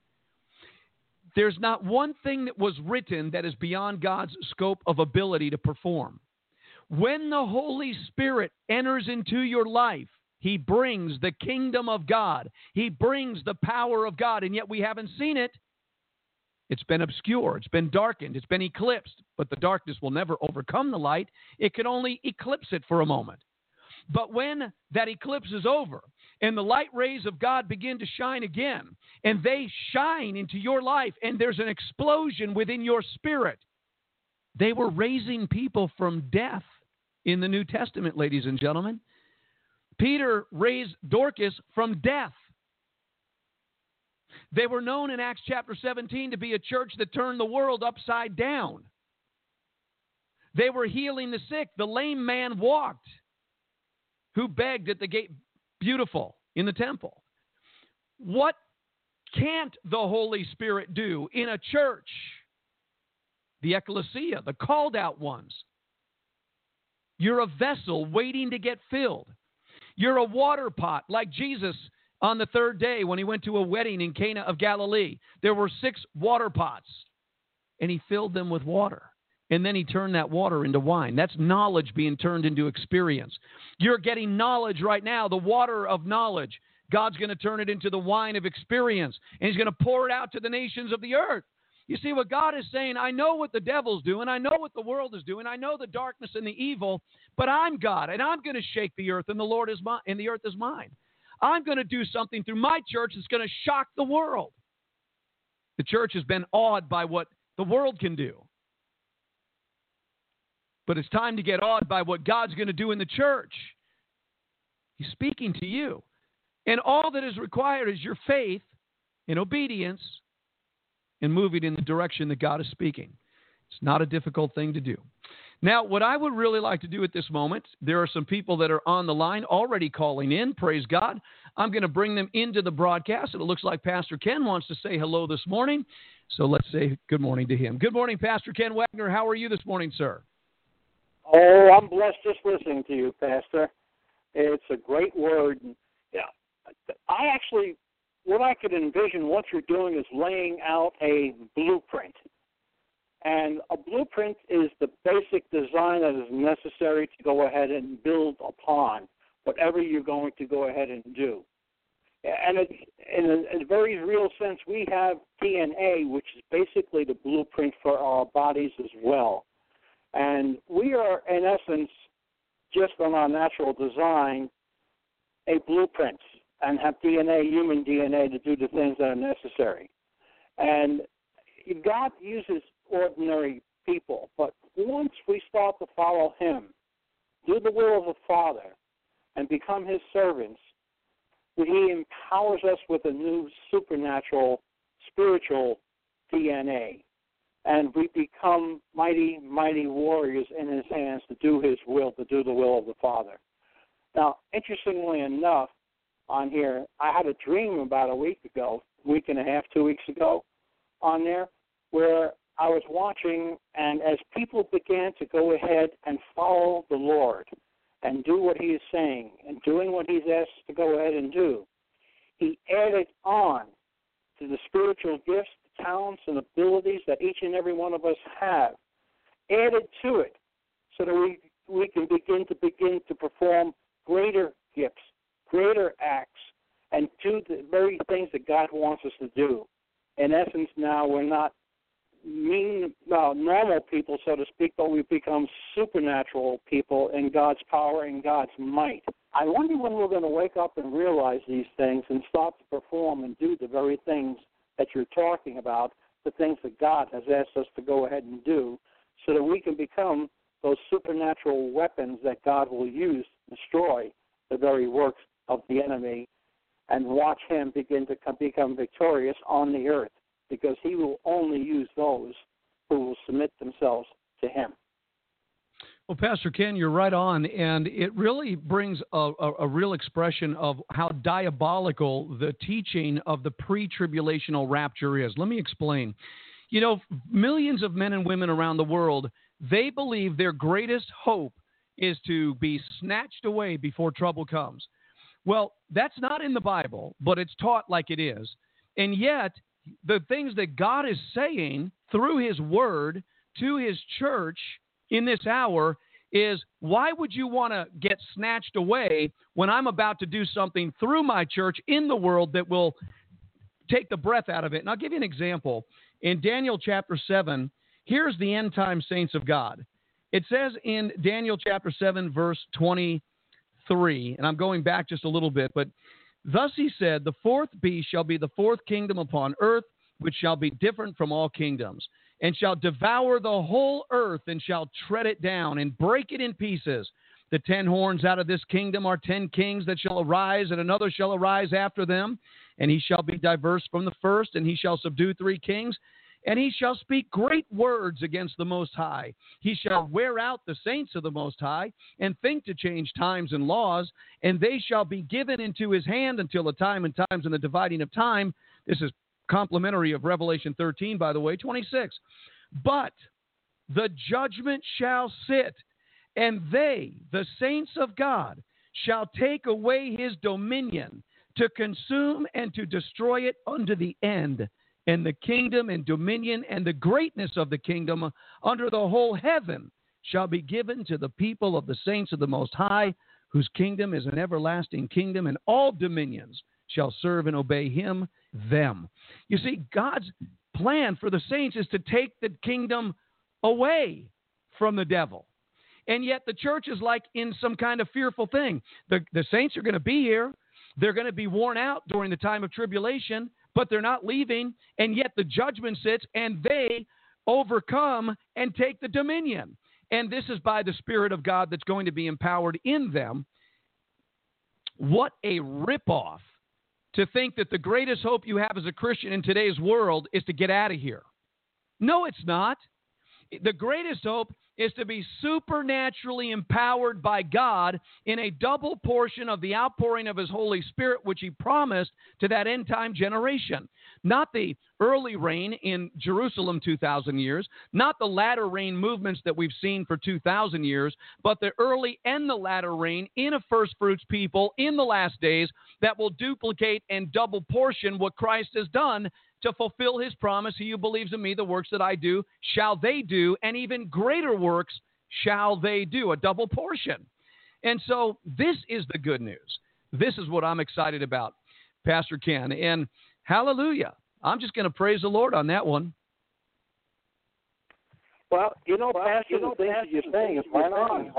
There's not one thing that was written that is beyond God's scope of ability to perform. When the Holy Spirit enters into your life, he brings the kingdom of God. He brings the power of God, and yet we haven't seen it. It's been obscure. It's been darkened. It's been eclipsed, but the darkness will never overcome the light. It can only eclipse it for a moment. But when that eclipse is over and the light rays of God begin to shine again, and they shine into your life, and there's an explosion within your spirit, they were raising people from death in the New Testament, ladies and gentlemen. Peter raised Dorcas from death. They were known in Acts chapter seventeen to be a church that turned the world upside down. They were healing the sick. The lame man walked, who begged at the gate, beautiful, in the temple. What can't the Holy Spirit do in a church? The ecclesia, the called out ones. You're a vessel waiting to get filled. You're a water pot, like Jesus on the third day when he went to a wedding in Cana of Galilee. There were six water pots, and he filled them with water. And then he turned that water into wine. That's knowledge being turned into experience. You're getting knowledge right now, the water of knowledge. God's going to turn it into the wine of experience, and he's going to pour it out to the nations of the earth. You see, what God is saying, I know what the devil's doing. I know what the world is doing. I know the darkness and the evil, but I'm God, and I'm going to shake the earth, and the Lord is mine, and the earth is mine. I'm going to do something through my church that's going to shock the world. The church has been awed by what the world can do. But it's time to get awed by what God's going to do in the church. He's speaking to you. And all that is required is your faith and obedience and moving in the direction that God is speaking. It's not a difficult thing to do. Now, what I would really like to do at this moment, there are some people that are on the line already calling in. Praise God. I'm going to bring them into the broadcast. And it looks like Pastor Ken wants to say hello this morning. So let's say good morning to him. Good morning, Pastor Ken Wagner. How are you this morning, sir? Oh, I'm blessed just listening to you, Pastor. It's a great word. Yeah, I actually, what I could envision what you're doing is laying out a blueprint. And a blueprint is the basic design that is necessary to go ahead and build upon whatever you're going to go ahead and do. And it, in a, a very real sense, we have D N A, which is basically the blueprint for our bodies as well. And we are, in essence, just on our natural design, a blueprint and have D N A, human D N A, to do the things that are necessary. And God uses ordinary people, but once we start to follow him, do the will of the Father, and become his servants, he empowers us with a new supernatural, spiritual D N A. And we become mighty, mighty warriors in his hands to do his will, to do the will of the Father. Now, interestingly enough, on here. I had a dream about a week ago, week and a half, two weeks ago on there, where I was watching, and as people began to go ahead and follow the Lord and do what he is saying and doing what he's asked to go ahead and do, he added on to the spiritual gifts, talents, and abilities that each and every one of us have, added to it so that we, we can begin to begin to perform greater gifts, greater acts, and do the very things that God wants us to do. In essence, now we're not mean, well, normal people, so to speak, but we've become supernatural people in God's power and God's might. I wonder when we're going to wake up and realize these things and start to perform and do the very things that you're talking about, the things that God has asked us to go ahead and do, so that we can become those supernatural weapons that God will use to destroy the very works of the enemy and watch him begin to become victorious on the earth, because he will only use those who will submit themselves to him. Well, Pastor Ken, you're right on, and it really brings a, a, a real expression of how diabolical the teaching of the pre-tribulational rapture is. Let me explain. You know, millions of men and women around the world, they believe their greatest hope is to be snatched away before trouble comes. Well, that's not in the Bible, but it's taught like it is. And yet, the things that God is saying through his word to his church in this hour is, why would you want to get snatched away when I'm about to do something through my church in the world that will take the breath out of it? And I'll give you an example. In Daniel chapter seven, here's the end time saints of God. It says in Daniel chapter seven, verse twenty-three, and I'm going back just a little bit, but thus he said, the fourth beast shall be the fourth kingdom upon earth, which shall be different from all kingdoms, and shall devour the whole earth, and shall tread it down, and break it in pieces. The ten horns out of this kingdom are ten kings that shall arise, and another shall arise after them, and he shall be diverse from the first, and he shall subdue three kings. And he shall speak great words against the Most High. He shall wear out the saints of the Most High, and think to change times and laws, and they shall be given into his hand until the time and times and the dividing of time. This is complimentary of Revelation thirteen, by the way, twenty-six. But the judgment shall sit, and they, the saints of God, shall take away his dominion, to consume and to destroy it unto the end. And the kingdom and dominion and the greatness of the kingdom under the whole heaven shall be given to the people of the saints of the Most High, whose kingdom is an everlasting kingdom, and all dominions shall serve and obey him, them. You see, God's plan for the saints is to take the kingdom away from the devil. And yet the church is like in some kind of fearful thing. The, the saints are going to be here. They're going to be worn out during the time of tribulation, but they're not leaving, and yet the judgment sits, and they overcome and take the dominion. And this is by the Spirit of God that's going to be empowered in them. What a ripoff to think that the greatest hope you have as a Christian in today's world is to get out of here. No, it's not. The greatest hope is to be supernaturally empowered by God in a double portion of the outpouring of his Holy Spirit, which he promised to that end-time generation. Not the early reign in Jerusalem two thousand years, not the latter rain movements that we've seen for two thousand years, but the early and the latter rain in a first fruits people in the last days that will duplicate and double portion what Christ has done to fulfill his promise. He who believes in me, the works that I do, shall they do, and even greater works shall they do, a double portion. And so this is the good news. This is what I'm excited about, Pastor Ken. And hallelujah. I'm just going to praise the Lord on that one. Well, you know, Pastor, you know, the things that you're saying is right on.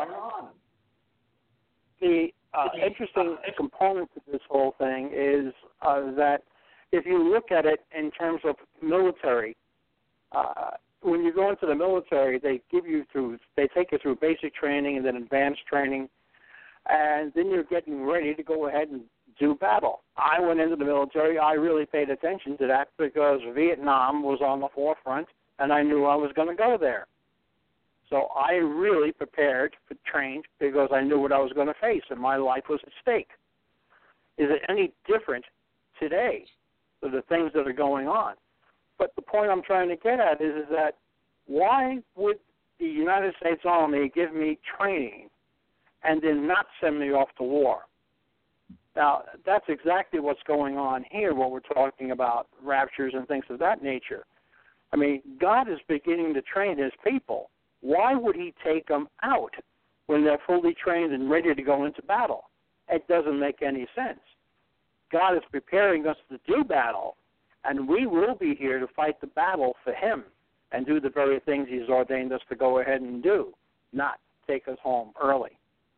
The uh, interesting component to this whole thing is uh, that if you look at it in terms of military, uh, when you go into the military, they give you through, they take you through basic training and then advanced training, and then you're getting ready to go ahead and do battle. I went into the military. I really paid attention to that because Vietnam was on the forefront, and I knew I was going to go there. So I really prepared for trained because I knew what I was going to face, and my life was at stake. Is it any different today for the things that are going on? But the point I'm trying to get at is, is that why would the United States Army give me training and then not send me off to war? Now, that's exactly what's going on here when we're talking about raptures and things of that nature. I mean, God is beginning to train his people. Why would he take them out when they're fully trained and ready to go into battle? It doesn't make any sense. God is preparing us to do battle, and we will be here to fight the battle for him and do the very things he's ordained us to go ahead and do, not take us home early.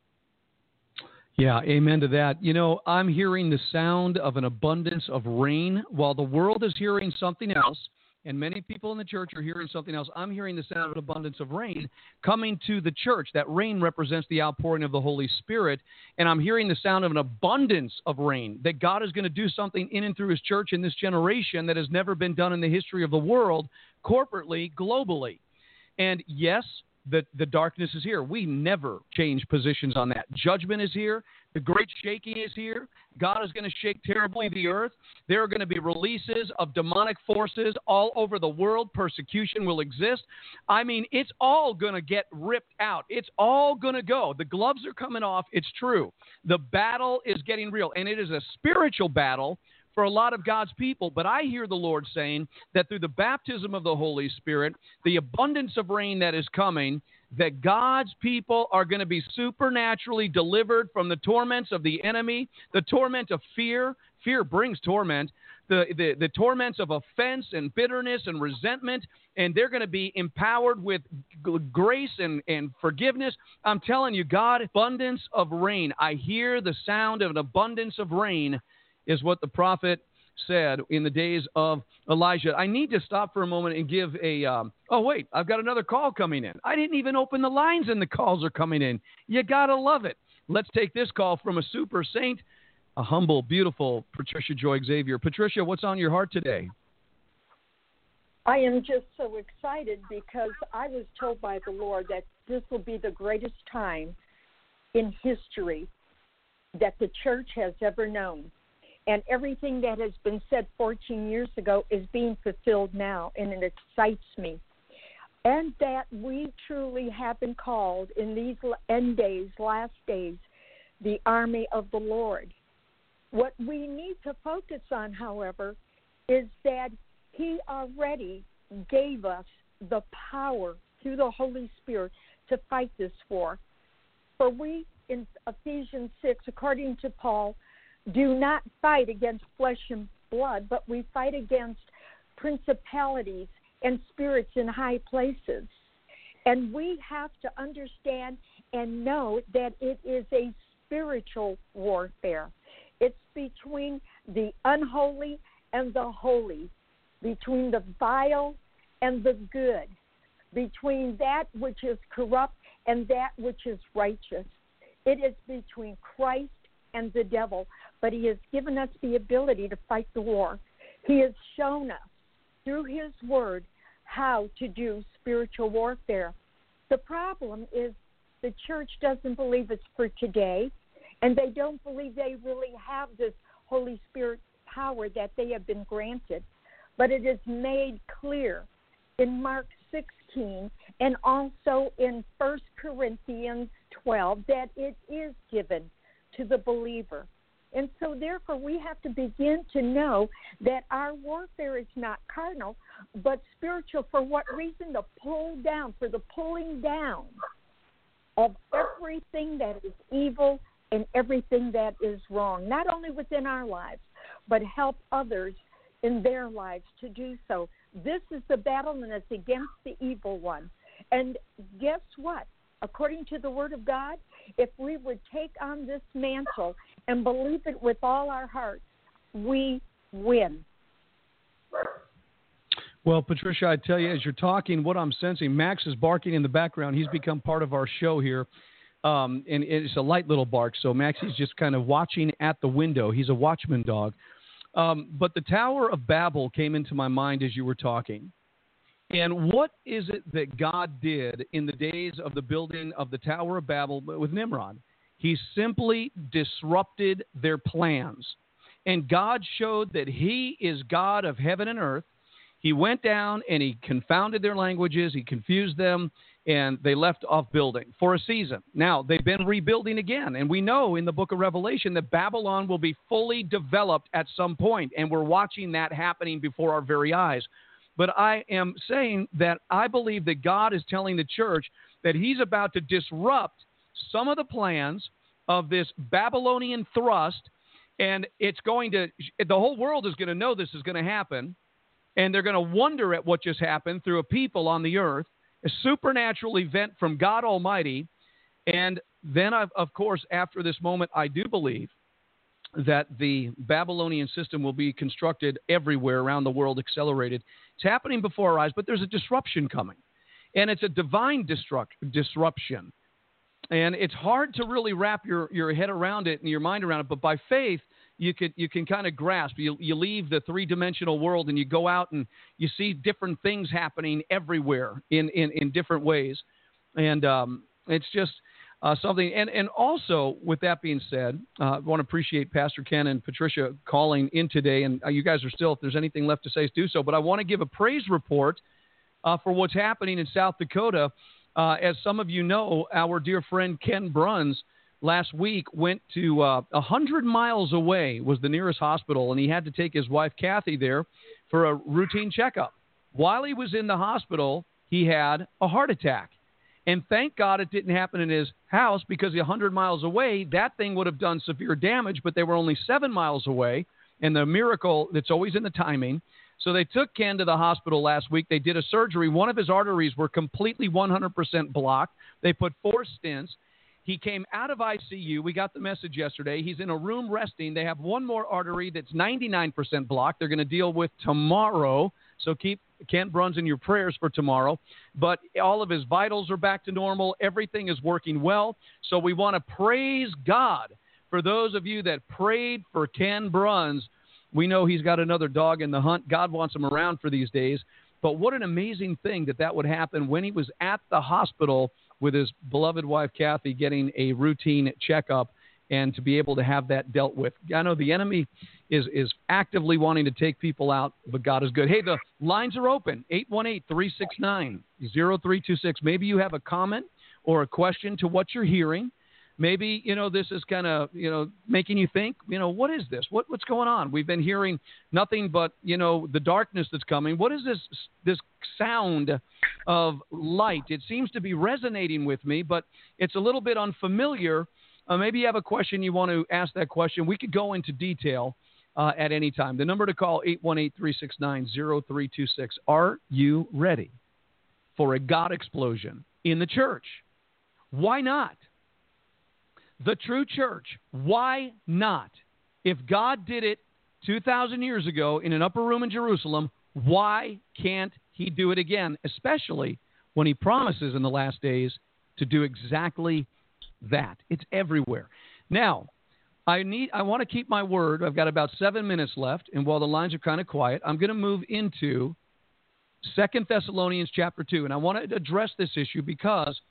Yeah, amen to that. You know, I'm hearing the sound of an abundance of rain while the world is hearing something else, and many people in the church are hearing something else. I'm hearing the sound of an abundance of rain coming to the church. That rain represents the outpouring of the Holy Spirit, and I'm hearing the sound of an abundance of rain, that God is going to do something in and through his church in this generation that has never been done in the history of the world, corporately, globally. And yes, The, the darkness is here. We never change positions on that. Judgment is here. The great shaking is here. God is going to shake terribly the earth. There are going to be releases of demonic forces all over the world. Persecution will exist. I mean, it's all going to get ripped out. It's all going to go. The gloves are coming off. It's true. The battle is getting real, and it is a spiritual battle for a lot of God's people. But I hear the Lord saying that through the baptism of the Holy Spirit, the abundance of rain that is coming, that God's people are going to be supernaturally delivered from the torments of the enemy, the torment of fear. Fear brings torment. The, the, the torments of offense and bitterness and resentment, and they're going to be empowered with g- grace and, and forgiveness. I'm telling you, God, abundance of rain. I hear the sound of an abundance of rain is what the prophet said in the days of Elijah. I need to stop for a moment and give a, um, oh, wait, I've got another call coming in. I didn't even open the lines and the calls are coming in. You got to love it. Let's take this call from a super saint, a humble, beautiful Patricia Joy Xavier. Patricia, what's on your heart today? I am just so excited because I was told by the Lord that this will be the greatest time in history that the church has ever known. And everything that has been said fourteen years ago is being fulfilled now, and it excites me. And that we truly have been called in these end days, last days, the army of the Lord. What we need to focus on, however, is that he already gave us the power through the Holy Spirit to fight this war. For we, in Ephesians six, according to Paul, do not fight against flesh and blood, but we fight against principalities and spirits in high places. And we have to understand and know that it is a spiritual warfare. It's between the unholy and the holy, between the vile and the good, between that which is corrupt and that which is righteous. It is between Christ and the devil, but he has given us the ability to fight the war. He has shown us through his word how to do spiritual warfare. The problem is the church doesn't believe it's for today, and they don't believe they really have this Holy Spirit power that they have been granted. But it is made clear in Mark sixteen and also in First Corinthians twelve that it is given to the believer. And so therefore we have to begin to know that our warfare is not carnal, but spiritual. For what reason? To pull down, for the pulling down of everything that is evil and everything that is wrong, not only within our lives, but help others in their lives to do so. This is the battle, and it's against the evil one. And guess what? According to the Word of God, if we would take on this mantle and believe it with all our hearts, we win. Well, Patricia, I tell you, as you're talking, what I'm sensing, Max is barking in the background. He's become part of our show here, um, and it's a light little bark. So Max is just kind of watching at the window. He's a watchman dog. Um, but the Tower of Babel came into my mind as you were talking. And what is it that God did in the days of the building of the Tower of Babel with Nimrod? He simply disrupted their plans. And God showed that he is God of heaven and earth. He went down and he confounded their languages. He confused them, and they left off building for a season. Now, they've been rebuilding again. And we know in the book of Revelation that Babylon will be fully developed at some point, and we're watching that happening before our very eyes. But I am saying that I believe that God is telling the church that he's about to disrupt some of the plans of this Babylonian thrust, and it's going to, the whole world is going to know this is going to happen, and they're going to wonder at what just happened through a people on the earth, a supernatural event from God Almighty. And then, I've, of course, after this moment, I do believe that the Babylonian system will be constructed everywhere around the world, accelerated. It's happening before our eyes, but there's a disruption coming, and it's a divine destruct, disruption. And it's hard to really wrap your, your head around it and your mind around it, but by faith, you could you can kind of grasp. You, you leave the three-dimensional world and you go out and you see different things happening everywhere in, in, in different ways. And um, it's just uh, something. And, and also, with that being said, uh, I want to appreciate Pastor Ken and Patricia calling in today. And uh, you guys are still, if there's anything left to say, do so. But I want to give a praise report uh, for what's happening in South Dakota. Uh, as some of you know, our dear friend Ken Bruns last week went to uh, one hundred miles away was the nearest hospital, and he had to take his wife Kathy there for a routine checkup. While he was in the hospital, he had a heart attack. And thank God it didn't happen in his house, because one hundred miles away, that thing would have done severe damage, but they were only seven miles away, and the miracle that's always in the timing. So they took Ken to the hospital last week. They did a surgery. One of his arteries were completely one hundred percent blocked. They put four stents. He came out of I C U. We got the message yesterday. He's in a room resting. They have one more artery that's ninety-nine percent blocked. They're going to deal with tomorrow. So keep Ken Bruns in your prayers for tomorrow. But all of his vitals are back to normal. Everything is working well. So we want to praise God for those of you that prayed for Ken Bruns. We know he's got another dog in the hunt. God wants him around for these days. But what an amazing thing that that would happen when he was at the hospital with his beloved wife, Kathy, getting a routine checkup, and to be able to have that dealt with. I know the enemy is is actively wanting to take people out, but God is good. Hey, the lines are open, eight one eight, three six nine, zero three two six. Maybe you have a comment or a question to what you're hearing. Maybe, you know, this is kind of, you know, making you think, you know, what is this? What What's going on? We've been hearing nothing but, you know, the darkness that's coming. What is this this sound of light? It seems to be resonating with me, but it's a little bit unfamiliar. Uh, maybe you have a question, you want to ask that question. We could go into detail uh, at any time. The number to call, eight one eight, three six nine, zero three two six. Are you ready for a God explosion in the church? Why not? The true church, why not? If God did it two thousand years ago in an upper room in Jerusalem, why can't he do it again? Especially when he promises in the last days to do exactly that. It's everywhere. Now, I need. I want to keep my word. I've got about seven minutes left, and while the lines are kind of quiet, I'm going to move into Second Thessalonians chapter two, and I want to address this issue because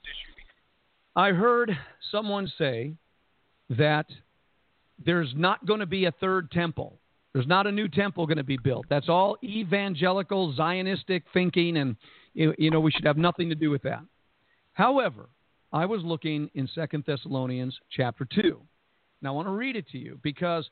I heard someone say that there's not going to be a third temple. There's not a new temple going to be built. That's all evangelical, Zionistic thinking, and you know we should have nothing to do with that. However, I was looking in Second Thessalonians chapter two. Now I want to read it to you because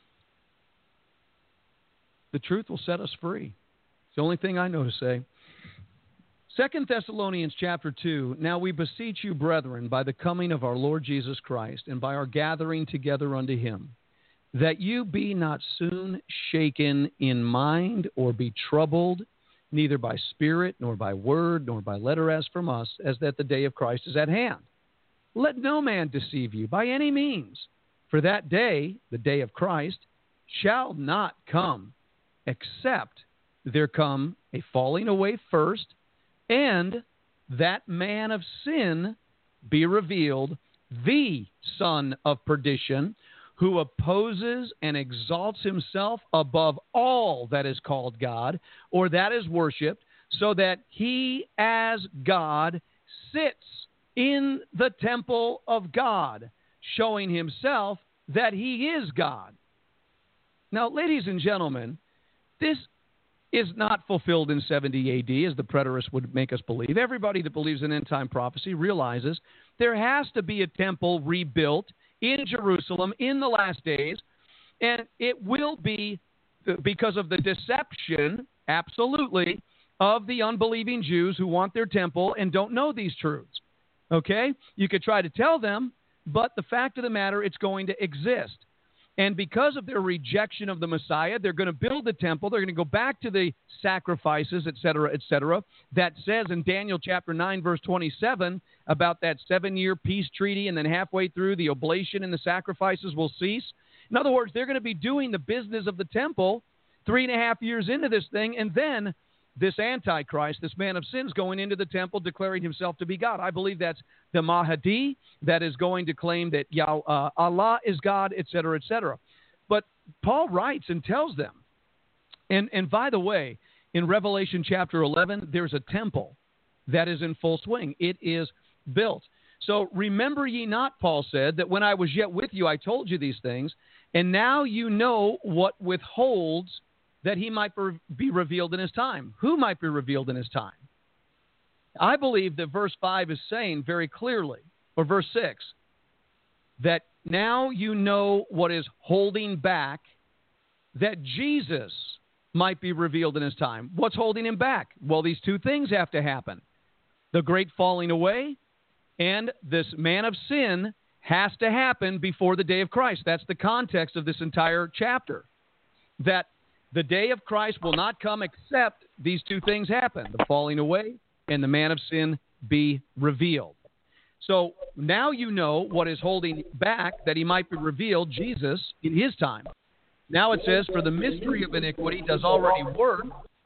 the truth will set us free. It's the only thing I know to say. Second Thessalonians chapter two, now we beseech you, brethren, by the coming of our Lord Jesus Christ, and by our gathering together unto him, that you be not soon shaken in mind, or be troubled, neither by spirit, nor by word, nor by letter as from us, as that the day of Christ is at hand. Let no man deceive you by any means, for that day, the day of Christ, shall not come, except there come a falling away first, and that man of sin be revealed, the son of perdition, who opposes and exalts himself above all that is called God, or that is worshipped, so that he as God sits in the temple of God, showing himself that he is God. Now, ladies and gentlemen, this is not fulfilled in seventy A D, as the preterists would make us believe. Everybody that believes in end-time prophecy realizes there has to be a temple rebuilt in Jerusalem in the last days, and it will be because of the deception, absolutely, of the unbelieving Jews who want their temple and don't know these truths. Okay? You could try to tell them, but the fact of the matter, it's going to exist. And because of their rejection of the Messiah, they're going to build the temple. They're going to go back to the sacrifices, et cetera, et cetera. That says in Daniel chapter nine, verse twenty-seven, about that seven-year peace treaty, and then halfway through, the oblation and the sacrifices will cease. In other words, they're going to be doing the business of the temple three and a half years into this thing, and then this Antichrist, this man of sin, is going into the temple declaring himself to be God. I believe that's the Mahdi that is going to claim that Yah, uh, Allah is God, et cetera, et cetera. But Paul writes and tells them, and, and by the way, in Revelation chapter eleven, there's a temple that is in full swing. It is built. So remember ye not, Paul said, that when I was yet with you, I told you these things, and now you know what withholds that he might be revealed in his time. Who might be revealed in his time? I believe that verse five is saying very clearly, or verse six, that now you know what is holding back that Jesus might be revealed in his time. What's holding him back? Well, these two things have to happen. The great falling away and this man of sin has to happen before the day of Christ. That's the context of this entire chapter. That the day of Christ will not come except these two things happen, the falling away and the man of sin be revealed. So now you know what is holding back that he might be revealed, Jesus, in his time. Now it says, for the mystery of iniquity does already work.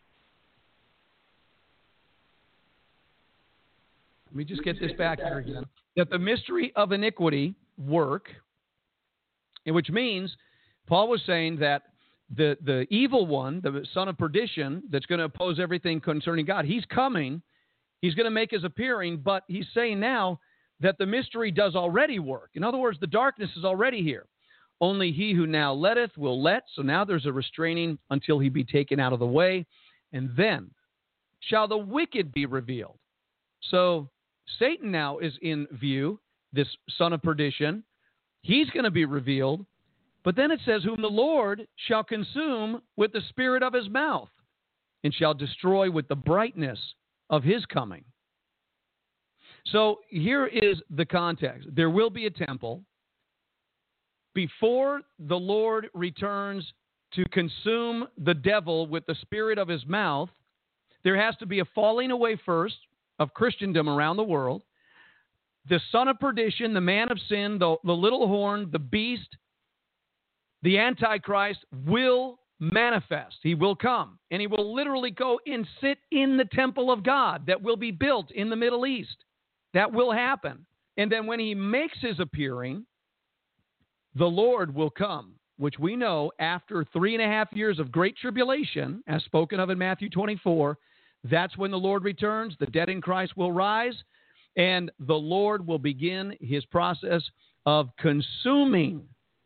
Let me just get this back here again. That the mystery of iniquity work, which means Paul was saying that The, the evil one, the son of perdition, that's going to oppose everything concerning God, he's coming. He's going to make his appearing, but he's saying now that the mystery does already work. In other words, the darkness is already here. Only he who now letteth will let. So now there's a restraining until he be taken out of the way. And then shall the wicked be revealed. So Satan now is in view, this son of perdition. He's going to be revealed. But then it says, whom the Lord shall consume with the spirit of his mouth, and shall destroy with the brightness of his coming. So here is the context. There will be a temple. Before the Lord returns to consume the devil with the spirit of his mouth, there has to be a falling away first of Christendom around the world. The son of perdition, the man of sin, the, the little horn, the beast, the Antichrist will manifest. He will come, and he will literally go and sit in the temple of God that will be built in the Middle East. That will happen. And then when he makes his appearing, the Lord will come, which we know after three and a half years of great tribulation, as spoken of in Matthew twenty-four, that's when the Lord returns. The dead in Christ will rise, and the Lord will begin his process of consuming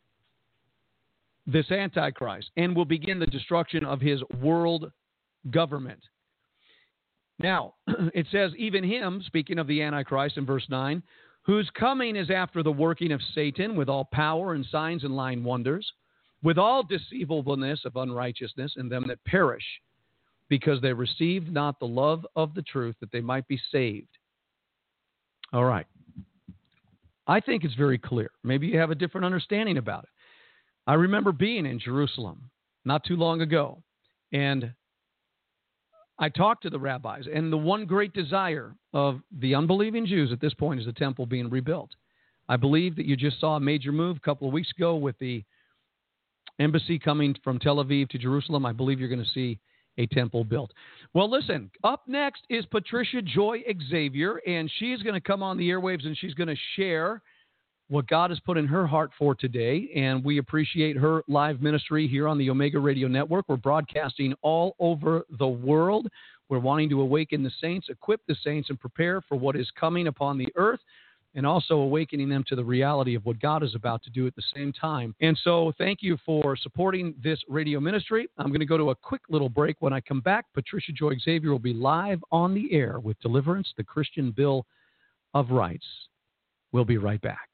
this Antichrist, and will begin the destruction of his world government. Now, it says, even him, speaking of the Antichrist in verse nine, whose coming is after the working of Satan with all power and signs and lying wonders, with all deceivableness of unrighteousness in them that perish, because they received not the love of the truth that they might be saved. All right. I think it's very clear. Maybe you have a different understanding about it. I remember being in Jerusalem not too long ago, and I talked to the rabbis, and the one great desire of the unbelieving Jews at this point is the temple being rebuilt. I believe that you just saw a major move a couple of weeks ago with the embassy coming from Tel Aviv to Jerusalem. I believe you're going to see a temple built. Well, listen, up next is Patricia Joy Xavier, and she's going to come on the airwaves, and she's going to share what God has put in her heart for today, and we appreciate her live ministry here on the Omega Radio Network. We're broadcasting all over the world. We're wanting to awaken the saints, equip the saints, and prepare for what is coming upon the earth. and also awakening them to the reality of what God is about to do at the same time. And so thank you for supporting this radio ministry. I'm going to go to a quick little break. When I come back, Patricia Joy Xavier will be live on the air with Deliverance, the Christian Bill of Rights. We'll be right back.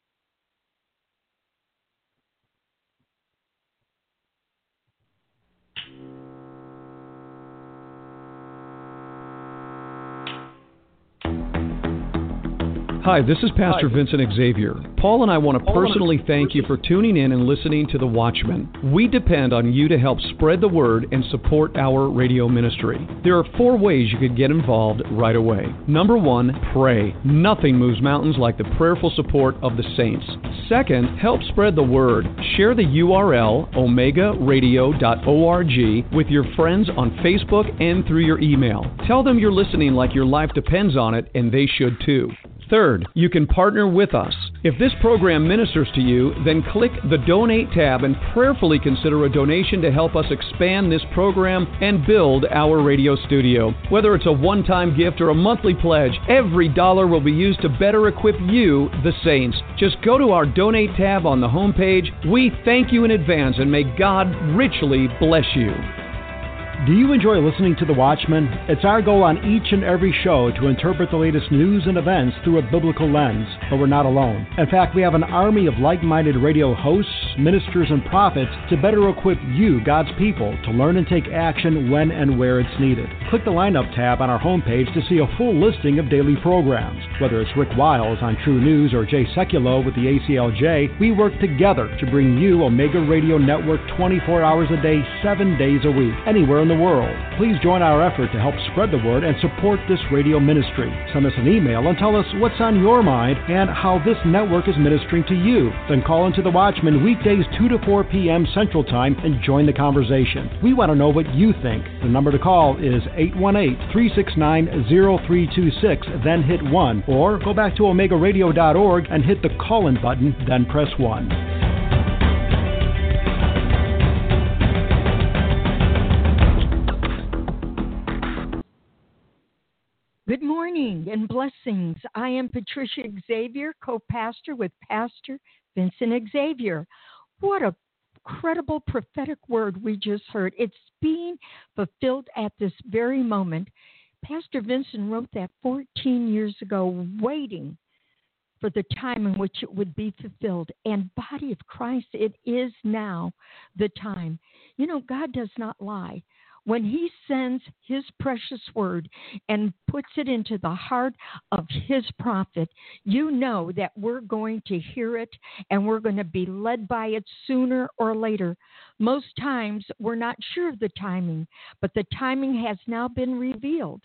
Hi, this is Pastor Hi. Vincent Xavier. Paul and I want to personally thank you for tuning in and listening to The Watchman. We depend on you to help spread the word and support our radio ministry. There are four ways you could get involved right away. Number one, pray. Nothing moves mountains like the prayerful support of the saints. Second, help spread the word. Share the U R L, omega radio dot org, with your friends on Facebook and through your email. Tell them you're listening like your life depends on it, and they should too. Third, you can partner with us. If this program ministers to you, then click the Donate tab and prayerfully consider a donation to help us expand this program and build our radio studio. Whether it's a one-time gift or a monthly pledge, every dollar will be used to better equip you, the saints. Just go to our Donate tab on the homepage. We thank you in advance, and may God richly bless you. Do you enjoy listening to The Watchman? It's our goal on each and every show to interpret the latest news and events through a biblical lens, but we're not alone. In fact, we have an army of like-minded radio hosts, ministers, and prophets to better equip you, God's people, to learn and take action when and where it's needed. Click the Lineup tab on our homepage to see a full listing of daily programs. Whether it's Rick Wiles on True News or Jay Sekulow with the A C L J, we work together to bring you Omega Radio Network twenty-four hours a day, seven days a week, anywhere in the world. Please join our effort to help spread the word and support this radio ministry. Send us an email and tell us what's on your mind and how this network is ministering to you. Then call into The Watchman weekdays two to four p.m. Central Time and join the conversation. We want to know what you think. The number to call is eight one eight, three six nine, zero three two six, then hit one, or go back to omega radio dot org and hit the call-in button, then press one. Good morning and blessings. I am Patricia Xavier, co-pastor with Pastor Vincent Xavier. What a incredible prophetic word we just heard. It's being fulfilled at this very moment. Pastor Vincent wrote that fourteen years ago, waiting for the time in which it would be fulfilled. And body of Christ, it is now the time. You know, God does not lie. When he sends his precious word and puts it into the heart of his prophet, you know that we're going to hear it and we're going to be led by it sooner or later. Most times we're not sure of the timing, but the timing has now been revealed.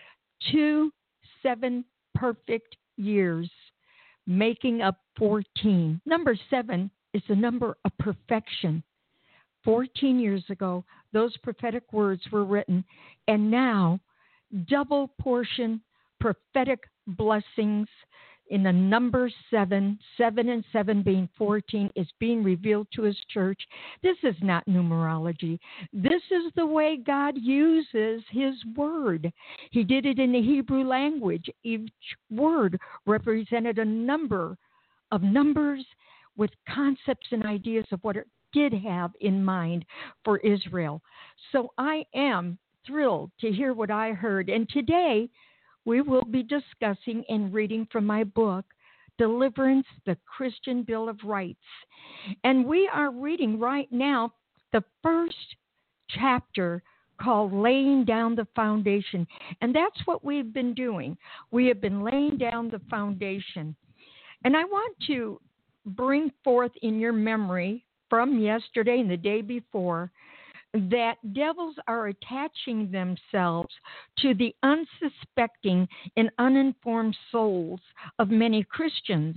Two, seven perfect years, making up fourteen. Number seven is the number of perfection. fourteen years ago, those prophetic words were written, and now double portion prophetic blessings in the number seven, seven and seven being fourteen, is being revealed to his church. This is not numerology. This is the way God uses his word. He did it in the Hebrew language. Each word represented a number of numbers with concepts and ideas of what it did have in mind for Israel. So I am thrilled to hear what I heard. And today we will be discussing and reading from my book, Deliverance, the Christian Bill of Rights. And we are reading right now the first chapter called Laying Down the Foundation. And that's what we've been doing. We have been laying down the foundation. And I want to bring forth in your memory from yesterday and the day before that devils are attaching themselves to the unsuspecting and uninformed souls of many Christians.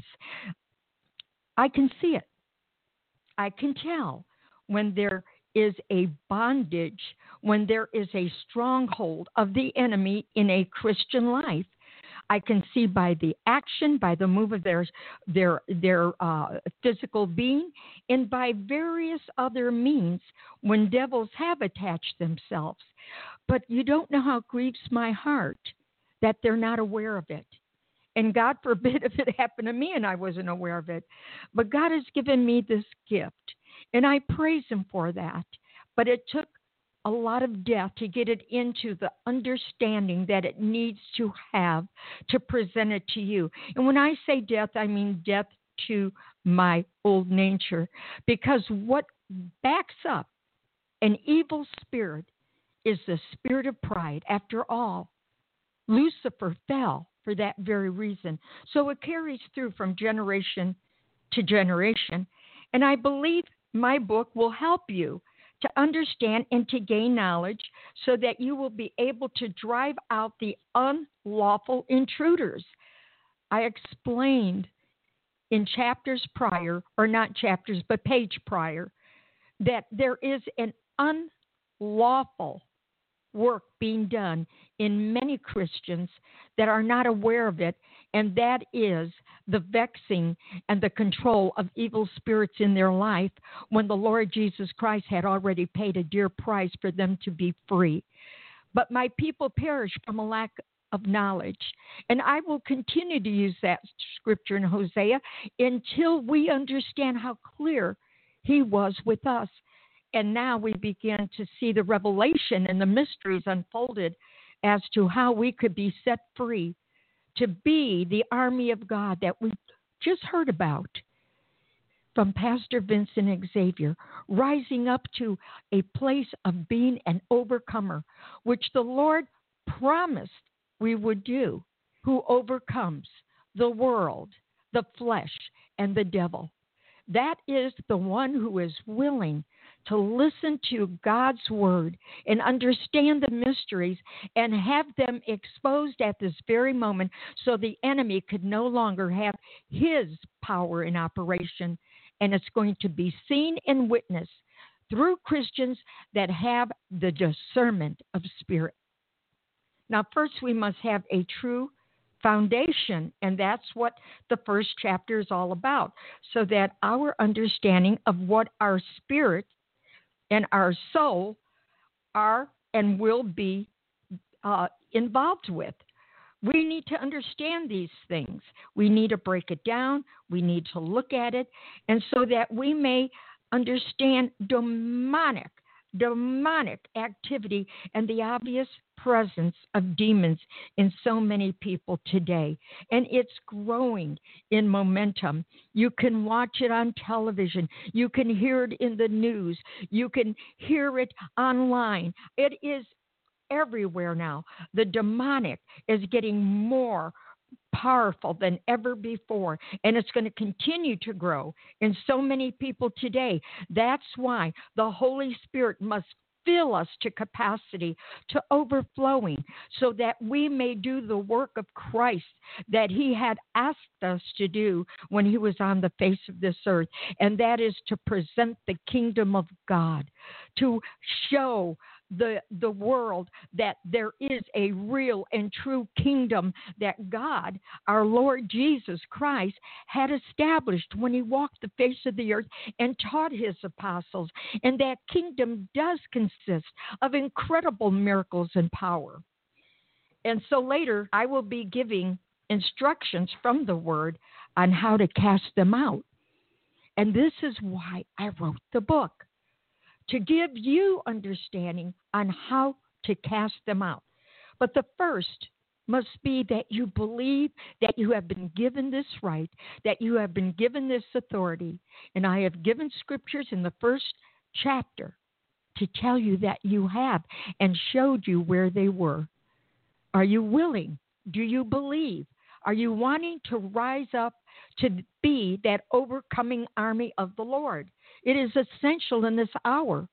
I can see it. I can tell when there is a bondage, when there is a stronghold of the enemy in a Christian life. I can see by the action, by the move of their their their uh, physical being, and by various other means when devils have attached themselves. But you don't know how it grieves my heart that they're not aware of it. And God forbid if it happened to me and I wasn't aware of it. But God has given me this gift, and I praise him for that. But it took a lot of death to get it into the understanding that it needs to have to present it to you. And when I say death, I mean death to my old nature, because what backs up an evil spirit is the spirit of pride. After all, Lucifer fell for that very reason. So it carries through from generation to generation. And I believe my book will help you to understand and to gain knowledge so that you will be able to drive out the unlawful intruders. I explained in chapters prior, or not chapters, but page prior, that there is an unlawful work being done in many Christians that are not aware of it, and that is the vexing and the control of evil spirits in their life when the Lord Jesus Christ had already paid a dear price for them to be free. But my people perish from a lack of knowledge. And I will continue to use that scripture in Hosea until we understand how clear he was with us. And now we begin to see the revelation and the mysteries unfolded as to how we could be set free to be the army of God that we just heard about from Pastor Vincent Xavier, rising up to a place of being an overcomer, which the Lord promised we would do, who overcomes the world, the flesh, and the devil. That is the one who is willing to listen to God's word and understand the mysteries and have them exposed at this very moment so the enemy could no longer have his power in operation. And it's going to be seen and witnessed through Christians that have the discernment of spirit. Now, first we must have a true foundation, and that's what the first chapter is all about, so that our understanding of what our spirit and our soul are and will be uh, involved with. We need to understand these things. We need to break it down. We need to look at it, and so that we may understand demonic, demonic activity and the obvious presence of demons in so many people today. And it's growing in momentum. You can watch it on television. You can hear it in the news. You can hear it online. It is everywhere now. The demonic is getting more powerful than ever before, and it's going to continue to grow in so many people today. That's why the Holy Spirit must fill us to capacity, to overflowing, so that we may do the work of Christ that he had asked us to do when he was on the face of this earth, and that is to present the kingdom of God, to show the the world that there is a real and true kingdom that God, our Lord Jesus Christ, had established when he walked the face of the earth and taught his apostles. And that kingdom does consist of incredible miracles and power. And so later I will be giving instructions from the word on how to cast them out. And this is why I wrote the book, to give you understanding on how to cast them out. But the first must be that you believe that you have been given this right, that you have been given this authority. And I have given scriptures in the first chapter to tell you that you have and showed you where they were. Are you willing? Do you believe? Are you wanting to rise up to be that overcoming army of the Lord? It is essential in this hour.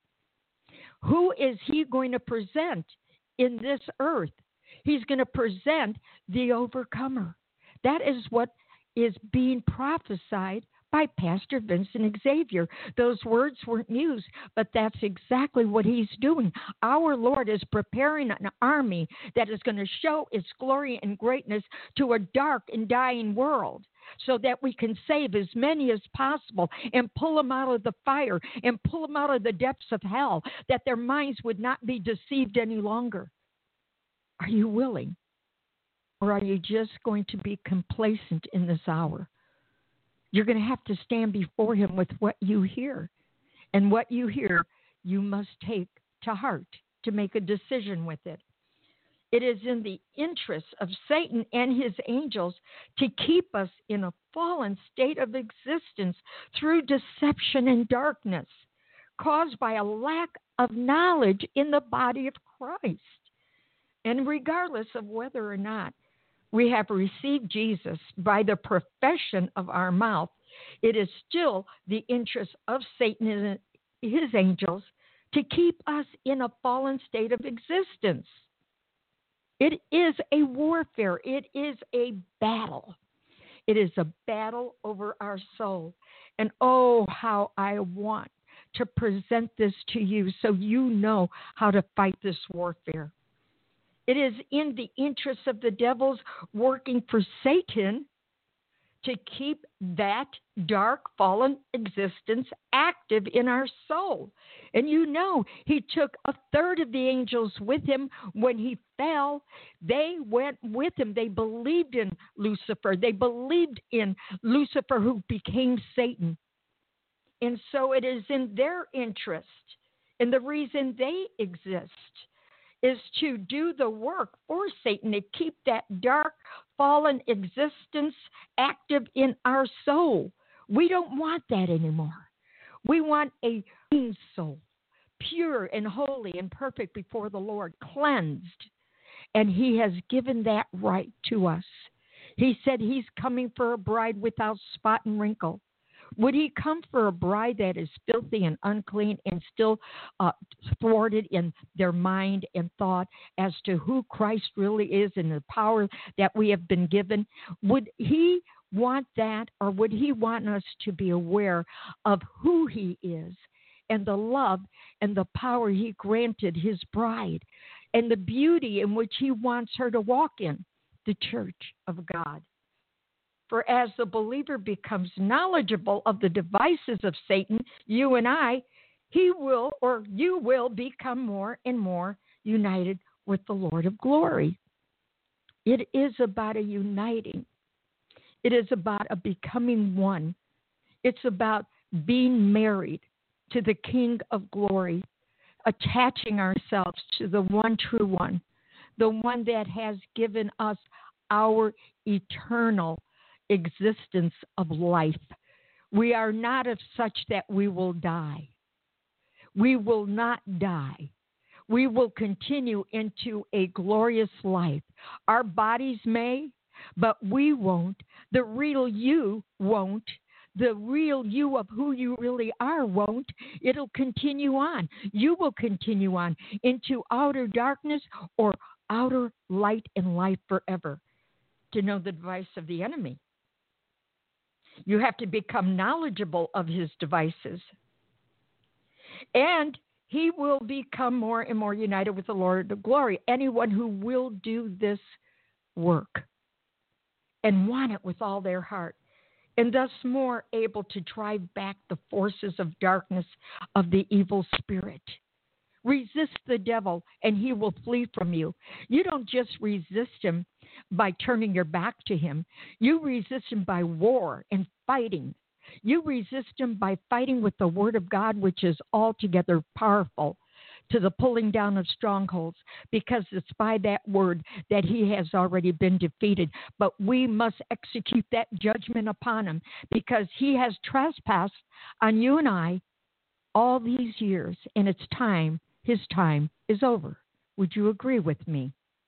Who is he going to present in this earth? He's going to present the overcomer. That is what is being prophesied by Pastor Vincent Xavier. Those words weren't used, but that's exactly what he's doing. Our Lord is preparing an army that is going to show its glory and greatness to a dark and dying world, so that we can save as many as possible and pull them out of the fire and pull them out of the depths of hell, that their minds would not be deceived any longer. Are you willing? Or are you just going to be complacent in this hour? You're going to have to stand before him with what you hear. And what you hear, you must take to heart to make a decision with it. It is in the interest of Satan and his angels to keep us in a fallen state of existence through deception and darkness caused by a lack of knowledge in the body of Christ. And regardless of whether or not we have received Jesus by the profession of our mouth, it is still the interest of Satan and his angels to keep us in a fallen state of existence. It is a warfare. It is a battle. It is a battle over our soul. And oh, how I want to present this to you so you know how to fight this warfare. It is in the interest of the devils working for Satan to keep that dark, fallen existence active in our soul. And you know, he took a third of the angels with him when he fell. They went with him. They believed in Lucifer. They believed in Lucifer, who became Satan. And so it is in their interest, and the reason they exist is to do the work for Satan, to keep that dark, fallen existence active in our soul. We don't want that anymore. We want a clean soul, pure and holy and perfect before the Lord, cleansed. And he has given that right to us. He said he's coming for a bride without spot and wrinkle. Would he come for a bride that is filthy and unclean and still uh, thwarted in their mind and thought as to who Christ really is and the power that we have been given? Would he want that, or would he want us to be aware of who he is and the love and the power he granted his bride and the beauty in which he wants her to walk in, the church of God? For as the believer becomes knowledgeable of the devices of Satan, you and I, he will, or you will, become more and more united with the Lord of glory. It is about a uniting. It is about a becoming one. It's about being married to the King of glory, attaching ourselves to the one true one, the one that has given us our eternal existence of life. We are not of such that we will die. We will not die. We will continue into a glorious life. Our bodies may, but we won't. The real you won't. The real you of who you really are won't. It'll continue on. You will continue on into outer darkness or outer light and life forever. To know the device of the enemy, you have to become knowledgeable of his devices. And he will become more and more united with the Lord of glory. Anyone who will do this work and want it with all their heart, and thus more able to drive back the forces of darkness of the evil spirit. Resist the devil, and he will flee from you. You don't just resist him by turning your back to him. You resist him by war and fighting. You resist him by fighting with the word of God, which is altogether powerful to the pulling down of strongholds, because it's by that word that he has already been defeated. But we must execute that judgment upon him, because he has trespassed on you and I all these years, and it's time. His time is over. Would you agree with me?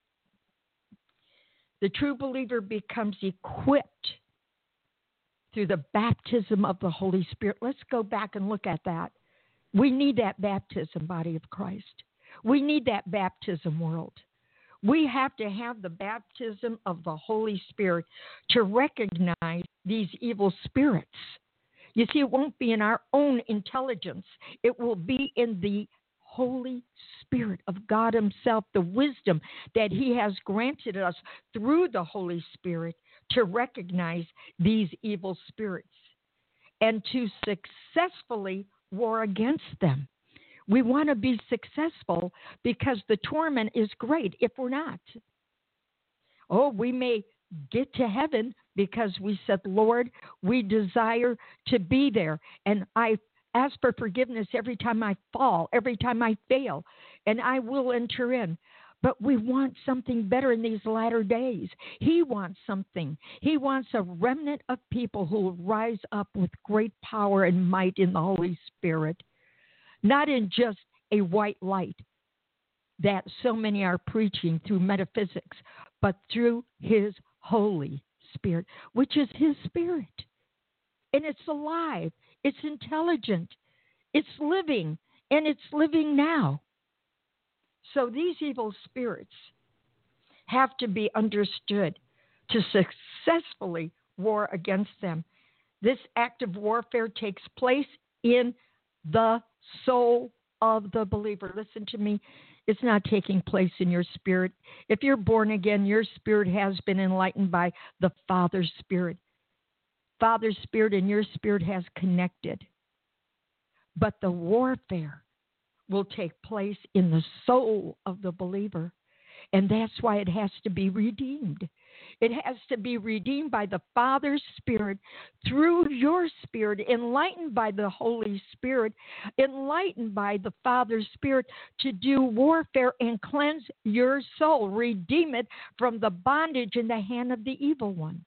The true believer becomes equipped through the baptism of the Holy Spirit. Let's go back and look at that. We need that baptism, body of Christ. We need that baptism, world. We have to have the baptism of the Holy Spirit to recognize these evil spirits. You see, it won't be in our own intelligence. It will be in the Holy Spirit of God himself, the wisdom that he has granted us through the Holy Spirit to recognize these evil spirits and to successfully war against them. We want to be successful because the torment is great if we're not. Oh, we may get to heaven because we said, Lord, we desire to be there. And I ask for forgiveness every time I fall, every time I fail, and I will enter in. But we want something better in these latter days. He wants something. He wants a remnant of people who will rise up with great power and might in the Holy Spirit, not in just a white light that so many are preaching through metaphysics, but through his Holy Spirit, which is his Spirit. And it's alive, it's intelligent, it's living, and it's living now. So these evil spirits have to be understood to successfully war against them. This active warfare takes place in the soul of the believer. Listen to me. It's not taking place in your spirit. If you're born again, your spirit has been enlightened by the Father's Spirit. Father's Spirit and your spirit has connected. But the warfare will take place in the soul of the believer. And that's why it has to be redeemed. It has to be redeemed by the Father's Spirit through your spirit, enlightened by the Holy Spirit, enlightened by the Father's Spirit to do warfare and cleanse your soul, redeem it from the bondage in the hand of the evil one.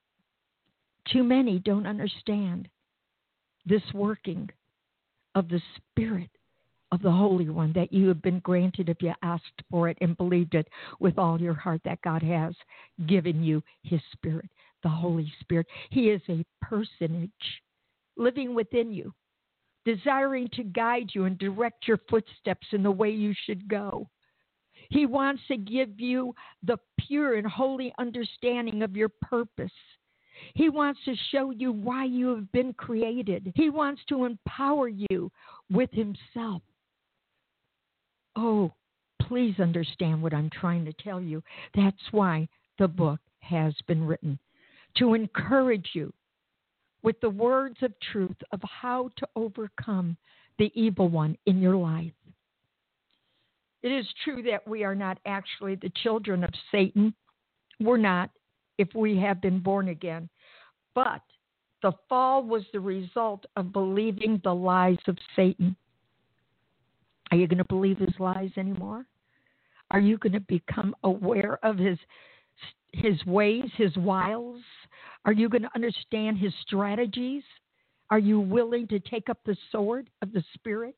Too many don't understand this working of the Spirit of the Holy One that you have been granted if you asked for it and believed it with all your heart, that God has given you his Spirit, the Holy Spirit. He is a personage living within you, desiring to guide you and direct your footsteps in the way you should go. He wants to give you the pure and holy understanding of your purpose. He wants to show you why you have been created. He wants to empower you with himself. Oh, please understand what I'm trying to tell you. That's why the book has been written, to encourage you with the words of truth of how to overcome the evil one in your life. It is true that we are not actually the children of Satan. We're not, if we have been born again. But the fall was the result of believing the lies of Satan. Are you going to believe his lies anymore? Are you going to become aware of his his ways, his wiles? Are you going to understand his strategies? Are you willing to take up the sword of the Spirit?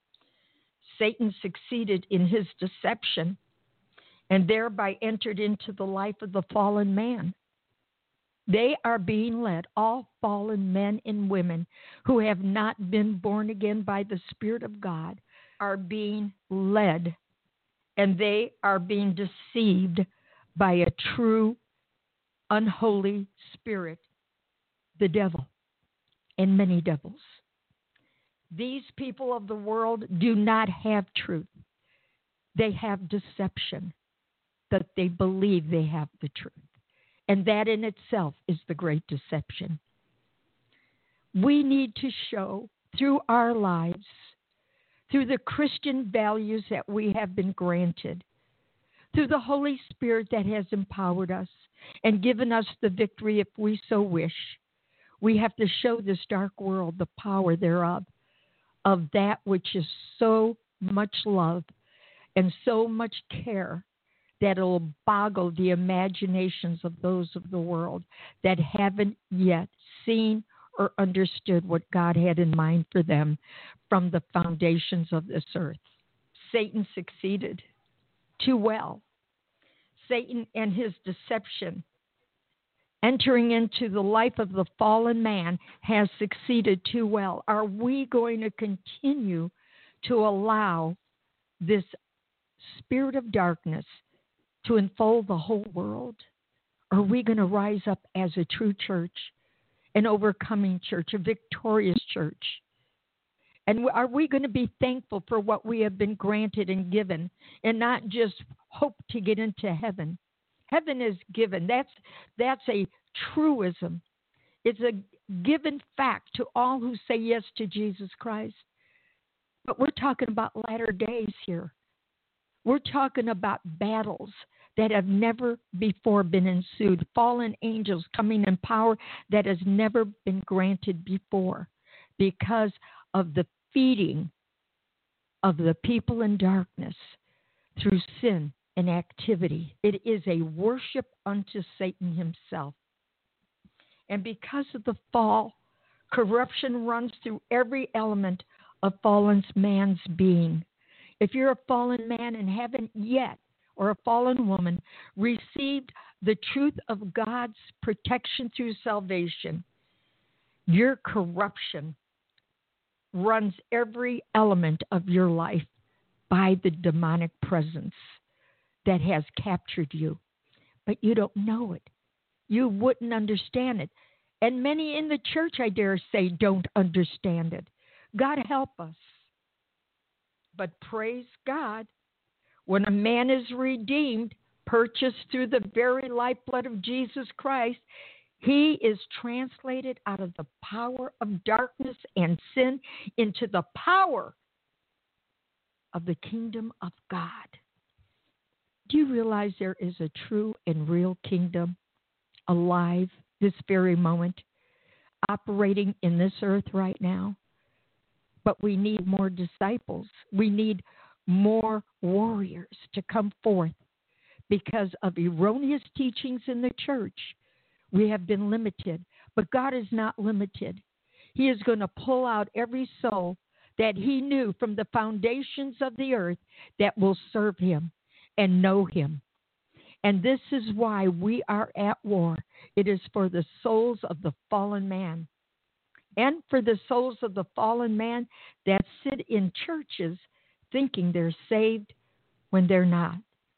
Satan succeeded in his deception and thereby entered into the life of the fallen man. They are being led, all fallen men and women who have not been born again by the Spirit of God, are being led, and they are being deceived by a true, unholy spirit, the devil, and many devils. These people of the world do not have truth. They have deception, that they believe they have the truth. And that in itself is the great deception. We need to show through our lives, through the Christian values that we have been granted, through the Holy Spirit that has empowered us and given us the victory if we so wish. We have to show this dark world the power thereof, of that which is so much love and so much care that it will boggle the imaginations of those of the world that haven't yet seen or understood what God had in mind for them from the foundations of this earth. Satan succeeded too well. Satan and his deception, entering into the life of the fallen man, has succeeded too well. Are we going to continue to allow this spirit of darkness to enfold the whole world? Are we going to rise up as a true church, an overcoming church, a victorious church? And are we going to be thankful for what we have been granted and given and not just hope to get into heaven? Heaven is given. That's, that's a truism. It's a given fact to all who say yes to Jesus Christ. But we're talking about latter days here. We're talking about battles that have never before been ensued, fallen angels coming in power that has never been granted before because of the feeding of the people in darkness through sin and activity. It is a worship unto Satan himself. And because of the fall, corruption runs through every element of fallen man's being. If you're a fallen man and haven't yet, or a fallen woman, received the truth of God's protection through salvation, your corruption runs every element of your life by the demonic presence that has captured you. But you don't know it. You wouldn't understand it. And many in the church, I dare say, don't understand it. God help us. But praise God, when a man is redeemed, purchased through the very lifeblood of Jesus Christ, he is translated out of the power of darkness and sin into the power of the kingdom of God. Do you realize there is a true and real kingdom alive this very moment, operating in this earth right now? But we need more disciples. We need more warriors to come forth because of erroneous teachings in the church. We have been limited, but God is not limited. He is going to pull out every soul that he knew from the foundations of the earth that will serve him and know him. And this is why we are at war. It is for the souls of the fallen man and for the souls of the fallen man that sit in churches thinking they're saved when they're not.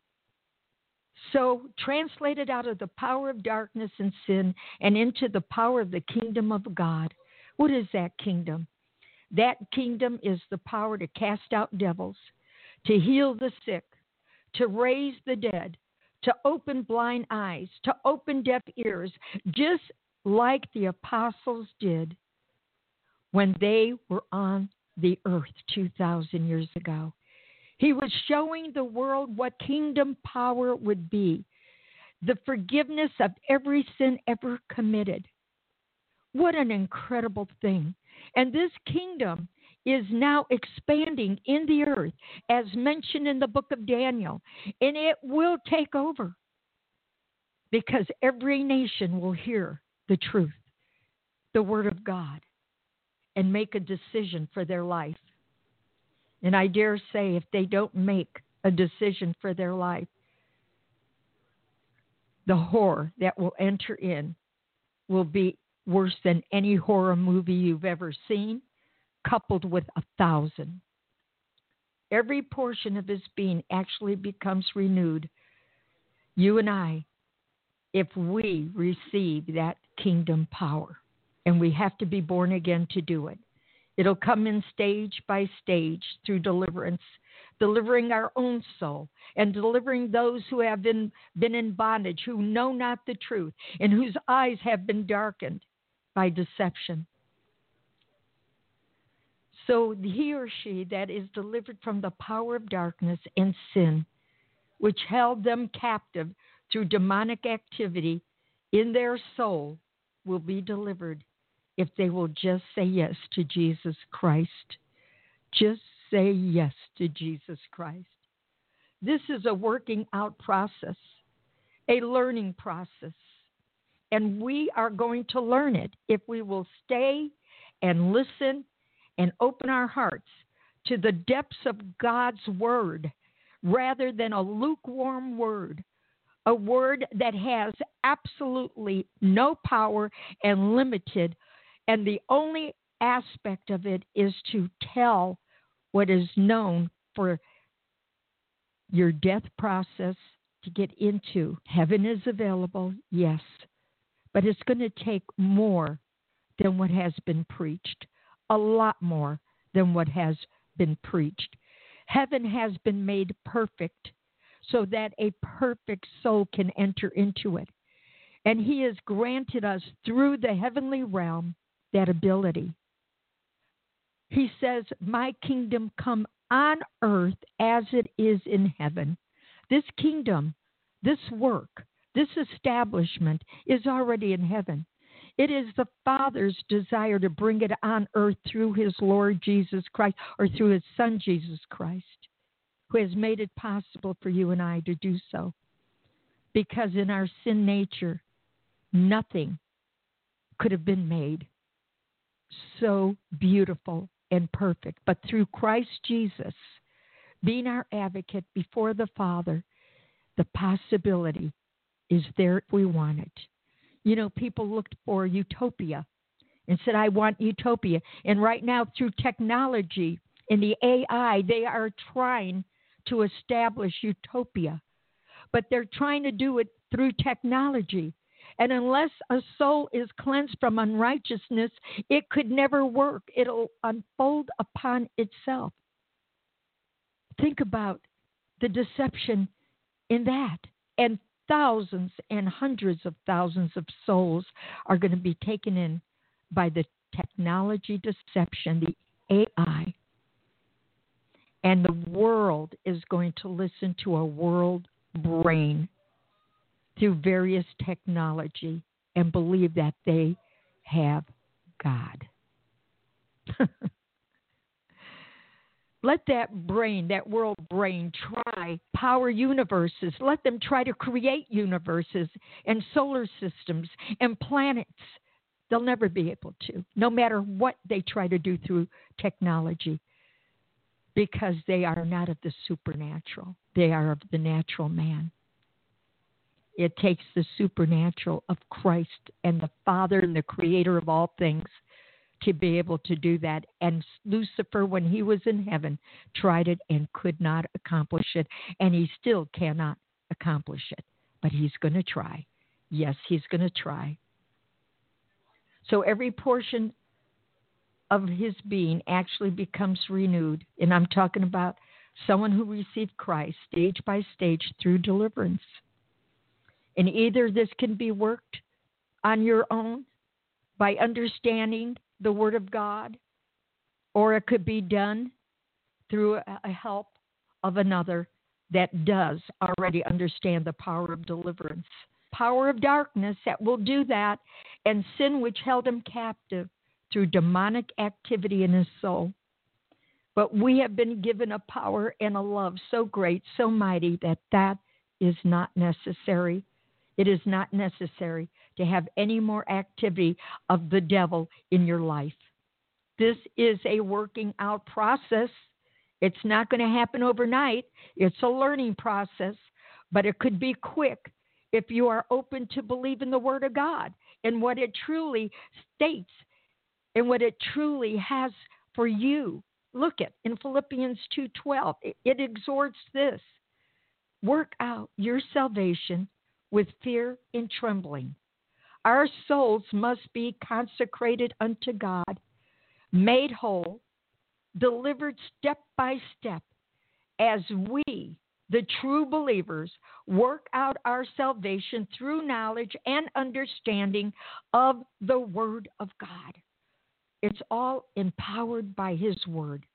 So, translated out of the power of darkness and sin and into the power of the kingdom of God. What is that kingdom? That kingdom is the power to cast out devils, to heal the sick, to raise the dead, to open blind eyes, to open deaf ears, just like the apostles did when they were on the earth two thousand years ago. He was showing the world what kingdom power would be, the forgiveness of every sin ever committed. What an incredible thing. And this kingdom is now expanding in the earth, as mentioned in the book of Daniel, and it will take over because every nation will hear the truth, the word of God, and make a decision for their life. And I dare say if they don't make a decision for their life, the horror that will enter in will be worse than any horror movie you've ever seen, coupled with a thousand. Every portion of his being actually becomes renewed. You and I, if we receive that kingdom power, and we have to be born again to do it. It'll come in stage by stage through deliverance, delivering our own soul and delivering those who have been, been in bondage, who know not the truth, and whose eyes have been darkened by deception. So he or she that is delivered from the power of darkness and sin, which held them captive through demonic activity in their soul, will be delivered if they will just say yes to Jesus Christ. Just say yes to Jesus Christ. This is a working out process, a learning process, and we are going to learn it if we will stay and listen and open our hearts to the depths of God's word rather than a lukewarm word, a word that has absolutely no power and limited. And the only aspect of it is to tell what is known for your death process to get into. Heaven is available, yes, but it's going to take more than what has been preached, a lot more than what has been preached. Heaven has been made perfect so that a perfect soul can enter into it. And he has granted us through the heavenly realm that ability. He says, my kingdom come on earth as it is in heaven. This kingdom, this work, this establishment is already in heaven. It is the Father's desire to bring it on earth through his Lord Jesus Christ, or through his Son Jesus Christ, who has made it possible for you and I to do so. Because in our sin nature, nothing could have been made so beautiful and perfect. But through Christ Jesus, being our advocate before the Father, the possibility is there if we want it. You know, people looked for utopia and said, I want utopia. And right now, through technology and the A I, they are trying to establish utopia. But they're trying to do it through technology. And unless a soul is cleansed from unrighteousness, it could never work. It'll unfold upon itself. Think about the deception in that. And thousands and hundreds of thousands of souls are going to be taken in by the technology deception, the A I. And the world is going to listen to a world brain through various technology and believe that they have God. Let that brain, that world brain, try power universes. Let them try to create universes and solar systems and planets. They'll never be able to, no matter what they try to do through technology, because they are not of the supernatural. They are of the natural man. It takes the supernatural of Christ and the Father and the Creator of all things to be able to do that. And Lucifer, when he was in heaven, tried it and could not accomplish it. And he still cannot accomplish it. But he's going to try. Yes, he's going to try. So every portion of his being actually becomes renewed. And I'm talking about someone who received Christ stage by stage through deliverance. And either this can be worked on your own by understanding the Word of God, or it could be done through a help of another that does already understand the power of deliverance. Power of darkness that will do that, and sin which held him captive through demonic activity in his soul. But we have been given a power and a love so great, so mighty, that that is not necessary. It is not necessary to have any more activity of the devil in your life. This is a working out process. It's not going to happen overnight. It's a learning process, but it could be quick if you are open to believe in the Word of God and what it truly states and what it truly has for you. Look at in Philippians two twelve. It, it exhorts this: work out your salvation with fear and trembling. Our souls must be consecrated unto God, made whole, delivered step by step, as we, the true believers, work out our salvation through knowledge and understanding of the Word of God. It's all empowered by His Word.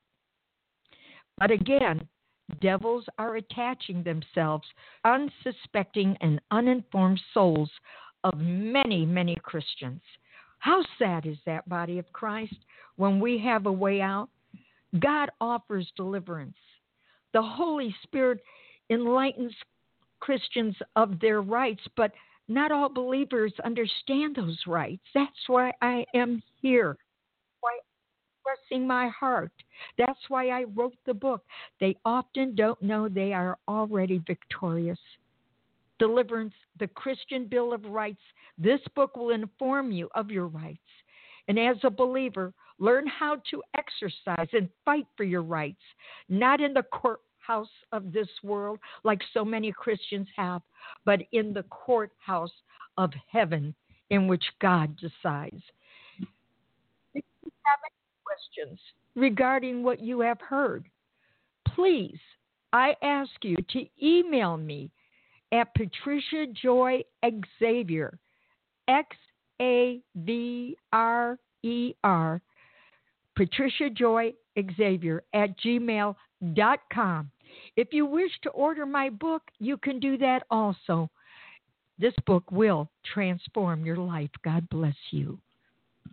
But again, devils are attaching themselves, unsuspecting and uninformed souls of many, many Christians. How sad is that, body of Christ, when we have a way out? God offers deliverance. The Holy Spirit enlightens Christians of their rights, but not all believers understand those rights. That's why I am here. Why expressing my heart. That's why I wrote the book. They often don't know they are already victorious. Deliverance, the Christian Bill of Rights. This book will inform you of your rights. And as a believer, learn how to exercise and fight for your rights, not in the courthouse of this world like so many Christians have, but in the courthouse of heaven in which God decides. If you have any questions regarding what you have heard, please, I ask you to email me at Patricia Joy Xavier, X A V R E R, Patricia Joy Xavier at gmail dot com. If you wish to order my book, you can do that also. This book will transform your life. God bless you.